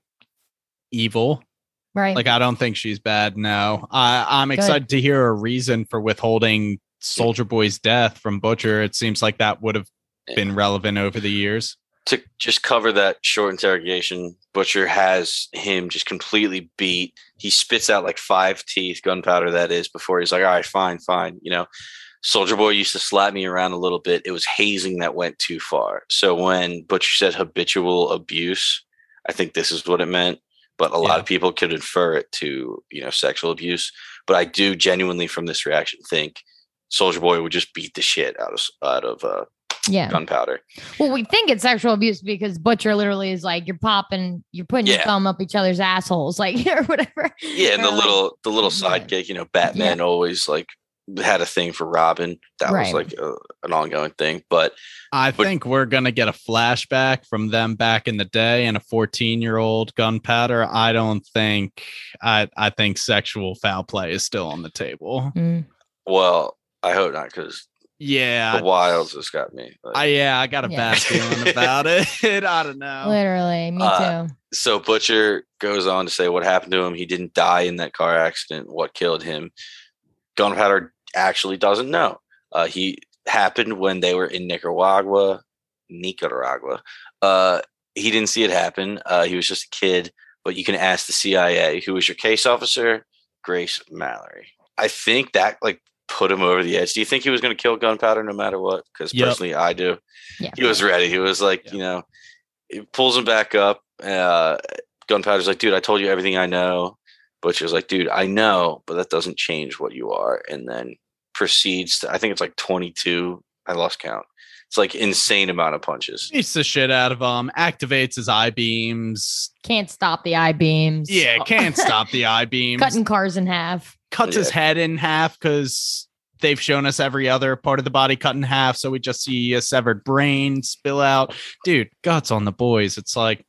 evil. Right. Like, I don't think she's bad. No, I, I'm Good. excited to hear a reason for withholding Soldier Boy's death from Butcher. It seems like that would have been relevant over the years. To just cover that short interrogation, Butcher has him just completely beat. He spits out like five teeth, gunpowder that is, before he's like, all right, fine, fine. You know, Soldier Boy used to slap me around a little bit. It was hazing that went too far. So when Butcher said habitual abuse, I think this is what it meant. But a lot Yeah. of people could infer it to, you know, sexual abuse. But I do genuinely, from this reaction, think Soldier Boy would just beat the shit out of out of uh, Yeah. gunpowder. Well, we think it's sexual abuse because Butcher literally is like, you're popping, you're putting your Yeah. thumb up each other's assholes, like, or whatever. Yeah, and the Or, like, little the little yeah. sidekick, you know, Batman always like had a thing for Robin. That Right. was like a, an ongoing thing. But I But- think we're gonna get a flashback from them back in the day and a fourteen year old gunpowder. I don't think I I think sexual foul play is still on the table. Mm. well, I hope not, because Yeah. the Wilds has got me. Like, I yeah, I got a Yeah. bad feeling about it. I don't know. Literally, me Uh, too. so Butcher goes on to say what happened to him. He didn't die in that car accident. What killed him? Gunpowder actually doesn't know. Uh, he happened when they were in Nicaragua. Nicaragua. Uh, he didn't see it happen. Uh, he was just a kid. But you can ask the C I A, who was your case officer? Grace Mallory. I think that like put him over the edge. Do you think he was going to kill Gunpowder no matter what? Because Yep. personally, I do. Yeah. He was ready. He was like, Yeah. you know, he pulls him back up. Uh, Gunpowder's like, dude, I told you everything I know. Butcher's like, dude, I know, but that doesn't change what you are. And then proceeds to, I think it's like twenty-two. I lost count. It's like insane amount of punches. Beats the shit out of him, activates his eye beams. Can't stop the eye beams. Yeah, can't stop the eye beams. Cutting cars in half. Cuts his Yeah. head in half because they've shown us every other part of the body cut in half. So we just see a severed brain spill out. Dude, guts on the boys. It's like,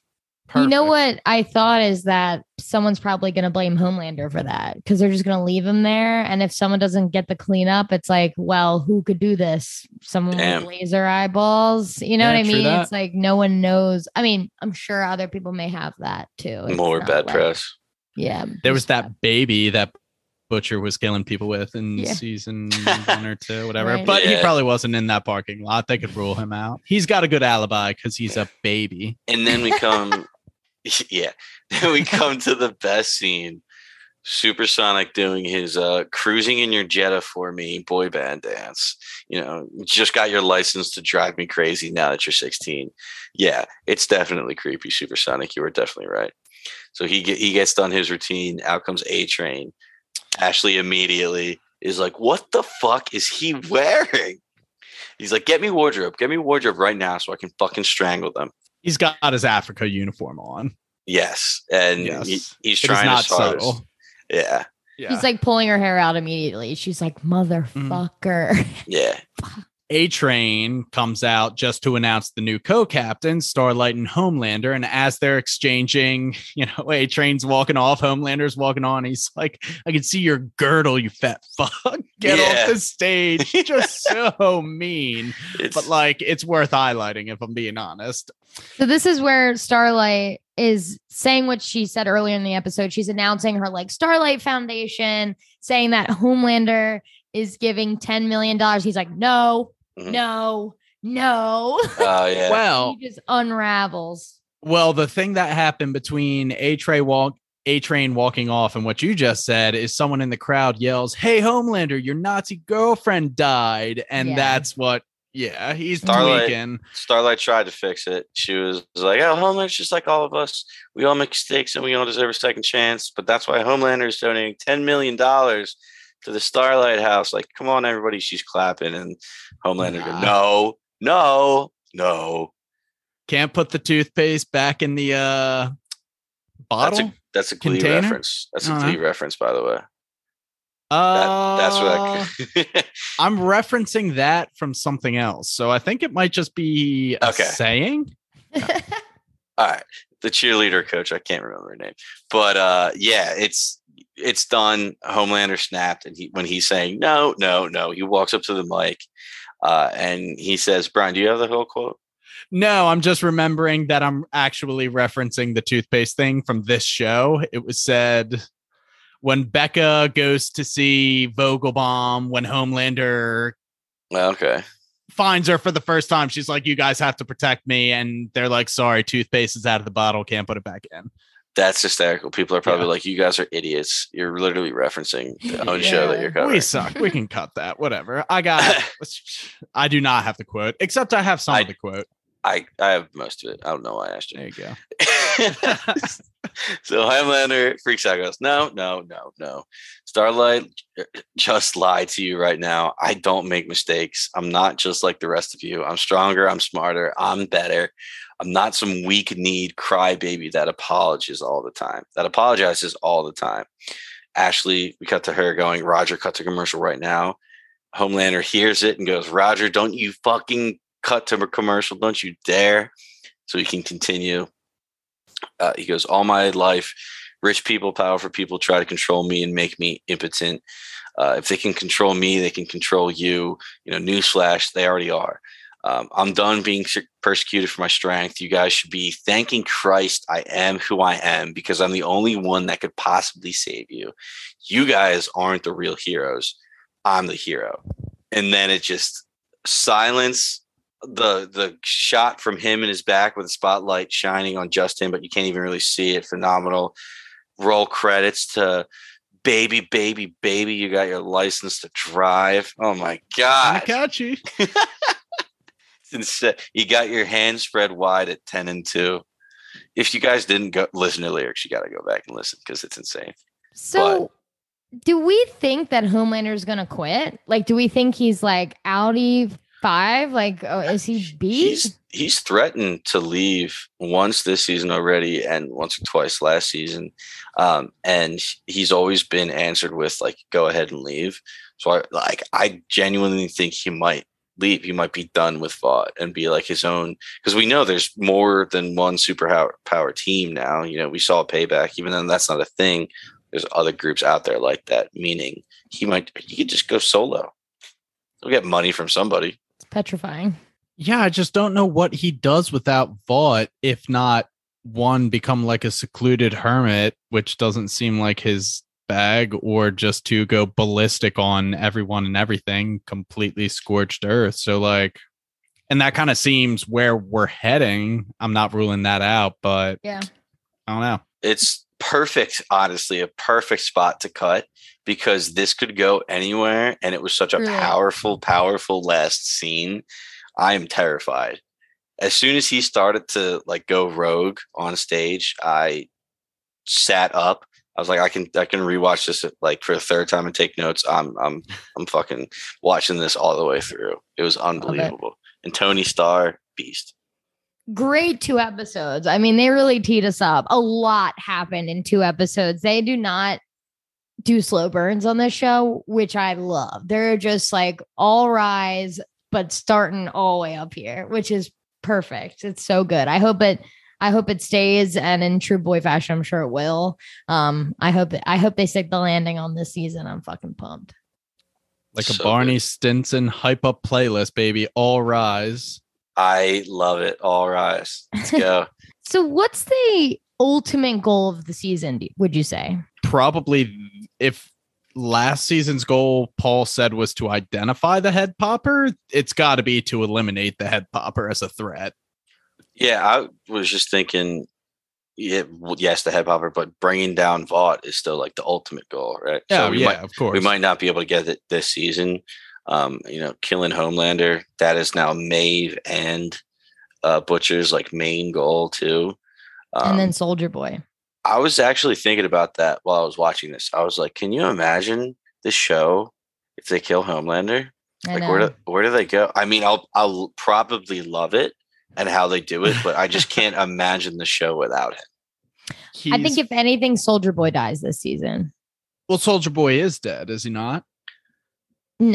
You know perfect. what I thought is that someone's probably going to blame Homelander for that because they're just going to leave him there. And if someone doesn't get the cleanup, it's like, well, who could do this? Someone Damn. with laser eyeballs. You know Yeah, what I true mean? that. It's like no one knows. I mean, I'm sure other people may have that too. It's More not bad like- press. Yeah. There was just that baby that Butcher was killing people with in Yeah. season one or two, whatever. Right. But he Yeah. probably wasn't in that parking lot. They could rule him out. He's got a good alibi because he's a baby. And then we come, yeah, then we come to the best scene. Supersonic doing his uh, cruising in your Jetta for me boy band dance. You know, you just got your license to drive me crazy now that you're sixteen. Yeah, it's definitely creepy, Supersonic. You were definitely right. So he get, he gets done his routine. Out comes A Train. Ashley immediately is like, "What the fuck is he wearing?" He's like, "Get me wardrobe. Get me wardrobe right now so I can fucking strangle them." He's got his Africa uniform on. Yes, and Yes. he, he's It is trying not his hardest. subtle. Yeah, Yeah. He's like pulling her hair out immediately. She's like, motherfucker. yeah. A Train comes out just to announce the new co-captain, Starlight and Homelander. And as they're exchanging, you know, A Train's walking off, Homelander's walking on. He's like, I can see your girdle, you fat fuck. Get Yeah. off the stage. Just so mean. It's, But like, it's worth highlighting if I'm being honest. So this is where Starlight is saying what she said earlier in the episode. She's announcing her like Starlight Foundation, saying that Homelander is giving ten million dollars. He's like, no, Mhm. no, no. oh yeah. Well, He just unravels. well, the thing that happened between A Train walk A Train walking off and what you just said is someone in the crowd yells, "Hey, Homelander, your Nazi girlfriend died," and Yeah. that's what. Yeah, he's Starlight. tweaking. Starlight tried to fix it. She was like, "Oh, Homelander's just like all of us. We all make mistakes and we all deserve a second chance." But that's why Homelander is donating ten million dollars to the Starlight House. Like, come on, everybody! She's clapping, and Homelander, Nah. go, "No, no, no." Can't put the toothpaste back in the uh, bottle. That's a that's a Glee Container? reference. That's a Uh-huh. Glee reference, by the way. That, uh, that's what I. I'm referencing that from something else, so I think it might just be a Okay. saying. All right, the cheerleader coach, I can't remember her name, but uh yeah, it's it's done. Homelander snapped, and he when he's saying no, no, no, he walks up to the mic uh and he says, "Brian, do you have the whole quote?" No, I'm just remembering that I'm actually referencing the toothpaste thing from this show. It was said when Becca goes to see Vogelbaum, when Homelander Okay. finds her for the first time, she's like, you guys have to protect me. And they're like, sorry, toothpaste is out of the bottle. Can't put it back in. That's hysterical. People are probably Yeah. like, you guys are idiots. You're literally referencing the own Yeah. show that you're covering. We suck. We can cut that. Whatever. I got, I do not have the quote, except I have some I- of the quote. I, I have most of it. I don't know why I asked There you. you go. So Homelander freaks out, goes, no, no, no, no. Starlight just lied to you right now. I don't make mistakes. I'm not just like the rest of you. I'm stronger. I'm smarter. I'm better. I'm not some weak need crybaby that apologizes all the time. That apologizes all the time. Ashley, we cut to her going, Roger, cut to commercial right now. Homelander hears it and goes, Roger, don't you fucking cut to a commercial. Don't you dare. So he can continue. Uh, he goes, all my life, rich people, powerful people try to control me and make me impotent. Uh, if they can control me, they can control you. You know, newsflash, they already are. Um, I'm done being persecuted for my strength. You guys should be thanking Christ I am who I am because I'm the only one that could possibly save you. You guys aren't the real heroes. I'm the hero. And then it just silence. The the shot from him in his back with the spotlight shining on just him, but you can't even really see it. Phenomenal. Roll credits to baby, baby, baby. You got your license to drive. Oh my God. Catchy. Instead, you got your hands spread wide at ten and two. If you guys didn't go listen to lyrics, you got to go back and listen because it's insane. So, do we think that Homelander's gonna quit? Like, do we think he's like outie five? Like, oh, is he beat? He's he's threatened to leave once this season already, and once or twice last season. Um, and he's always been answered with like, "Go ahead and leave." So, I like, I genuinely think he might leave. He might be done with Vought and be like his own, because we know there's more than one super power team now. You know, we saw Payback, even though that's not a thing. There's other groups out there like that. Meaning, he might he could just go solo. He'll get money from somebody. It's petrifying. Yeah, I just don't know what he does without Vought, if not one, become like a secluded hermit, which doesn't seem like his bag, or just to go ballistic on everyone and everything, completely scorched earth. So like, and that kind of seems where we're heading. I'm not ruling that out, but Yeah. I don't know. It's perfect, honestly, a perfect spot to cut because this could go anywhere. And it was such a Really? powerful, powerful last scene. I am terrified. As soon as he started to like go rogue on stage, I sat up. I was like, I can, I can rewatch this like for the third time and take notes. I'm, I'm, I'm fucking watching this all the way through. It was unbelievable. And Tony Starr, beast. Great two episodes. I mean, they really teed us up. A lot happened in two episodes. They do not do slow burns on this show, which I love. They're just like all rise, but starting all the way up here, which is perfect. It's so good. I hope it I hope it stays, and in true boy fashion, I'm sure it will. Um, I hope I hope they stick the landing on this season. I'm fucking pumped. Like a So Barney good. Stinson hype up playlist, baby. All rise. I love it. All rise. Let's go. So, what's the ultimate goal of the season? do- Would you say? Probably, if last season's goal Paul said was to identify the head popper, it's got to be to eliminate the head popper as a threat. Yeah, I was just thinking, yeah, well, yes, the head popper, but bringing down Vought is still like the ultimate goal, right? Yeah, we yeah, might, of course. we might not be able to get it this season. Um, you know, killing Homelander, that is now Maeve and uh, Butcher's like main goal too. Um, And then Soldier Boy. I was actually thinking about that while I was watching this. I was like, can you imagine this show if they kill Homelander? I Like know. where do, where do they go? I mean, I'll I'll probably love it and how they do it, but I just can't imagine the show without him. I think He's- if anything, Soldier Boy dies this season. well, Soldier Boy is dead, is he not? No,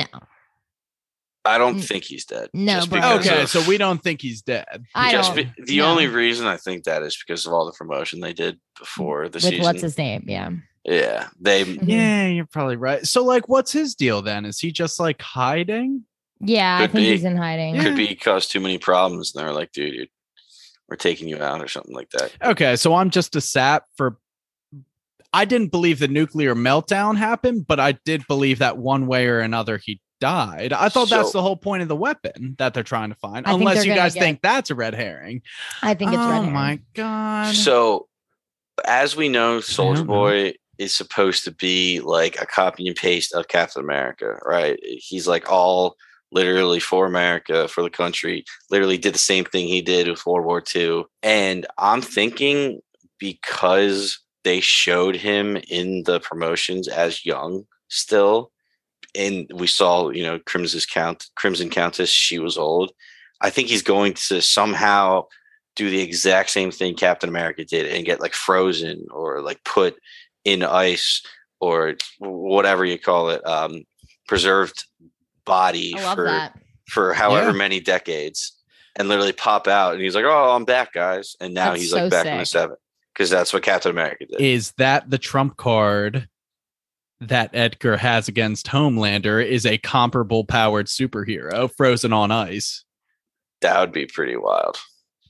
I don't N- think he's dead. no, just bro. because Okay, of- so we don't think he's dead. I just don't. be- the no. only reason I think that is because of all the promotion they did before the With season. what's his name? Yeah. yeah, they Mhm. Yeah, you're probably right. So, like, what's his deal then? Is he just like hiding? Yeah, I Could think be. he's in hiding. Could be caused too many problems. And they're like, dude, you're, we're taking you out or something like that. Okay, so I'm just a sap for. I didn't believe the nuclear meltdown happened, but I did believe that one way or another he died. I thought So- that's the whole point of the weapon that they're trying to find. I think Unless they're you gonna guys get- think that's a red herring. I think it's oh red herring. my god! So, as we know, Soldier don't know. Boy is supposed to be like a copy and paste of Captain America, right? He's like all literally for America, for the country, literally did the same thing he did with World War Two. And I'm thinking because they showed him in the promotions as young still, and we saw, you know, Crimson's Count, Crimson Countess, she was old. I think he's going to somehow do the exact same thing Captain America did and get like frozen or like put in ice or whatever you call it, um, preserved body I love for that. for however Yeah. many decades, and literally pop out and he's like, "Oh, I'm back, guys!" And now That's he's so like back in the sick. seven because that's what Captain America did. Is that the trump card that Edgar has against Homelander? Is a comparable powered superhero frozen on ice? That would be pretty wild.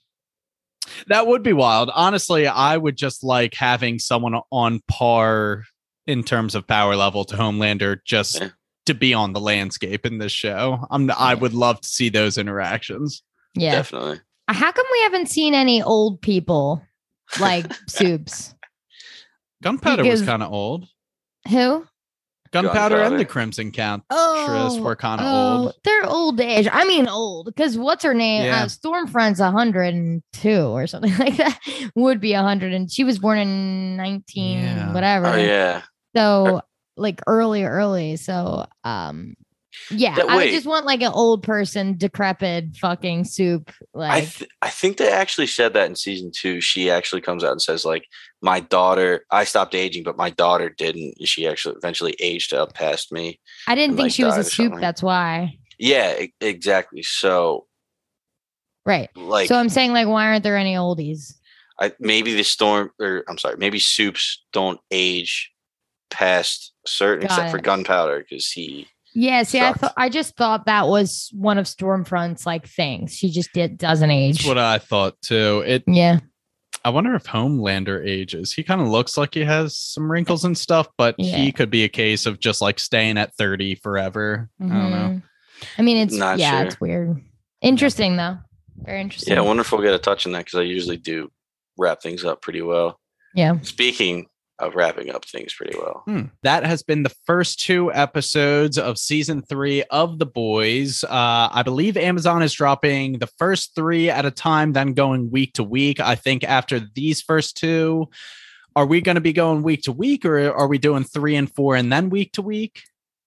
That would be wild. Honestly, I would just like having someone on par in terms of power level to Homelander just Yeah. to be on the landscape in this show. I'm I would love to see those interactions. Yeah. Definitely. How come we haven't seen any old people like Soups? Gunpowder Because- was kind of old. Who? Gunpowder and Gunpowder. the Crimson Count Oh, were kind of oh, old. They're old age. I mean, old because what's her name? Yeah. Uh, Stormfront's one hundred two or something like that. Would be one hundred, and she was born in nineteen Yeah. whatever. Oh yeah. So like early, early. So um, yeah, That- I would wait. just want like an old person, decrepit fucking Soup. I Like th- I think they actually said that in season two. She actually comes out and says like, "My daughter, I stopped aging, but my daughter didn't. She actually eventually aged up past me." I didn't and, think like, she was died a or Soup. something. That's why. Yeah, e- exactly. So Right. like, so I'm saying like, why aren't there any oldies? I maybe the storm, or I'm sorry, maybe Soups don't age past certain, Got except for it. Gunpowder because he. Yeah, see, I Sucked. thought I just thought that was one of Stormfront's like things. She just did doesn't age. That's what I thought too. It yeah, I wonder if Homelander ages. He kind of looks like he has some wrinkles and stuff, but Yeah. he could be a case of just like staying at thirty forever. I don't know. Mhm. I mean, it's Not yeah, sure. it's weird. Interesting though. Very interesting. Yeah, I wonder if we'll get a touch on that because I usually do wrap things up pretty well. Yeah. Speaking of wrapping up things pretty well. Hmm. That has been the first two episodes of season three of The Boys. Uh, I believe Amazon is dropping the first three at a time, then going week to week. I think after these first two, are we going to be going week to week, or are we doing three and four and then week to week?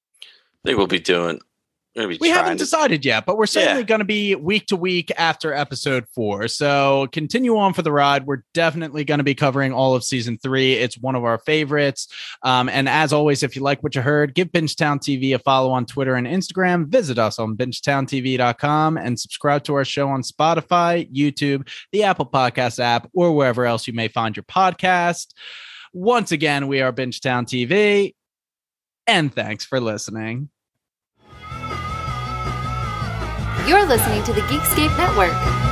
I think we'll be doing. We're gonna be We trying haven't to- decided yet, but we're certainly Yeah. going to be week to week after episode four. So continue on for the ride. We're definitely going to be covering all of season three. It's one of our favorites. Um, and as always, if you like what you heard, give Bingetown T V a follow on Twitter and Instagram. Visit us on bingetown t v dot com and subscribe to our show on Spotify, YouTube, the Apple Podcast app, or wherever else you may find your podcast. Once again, we are Bingetown T V, and thanks for listening. You're listening to the Geekscape Network.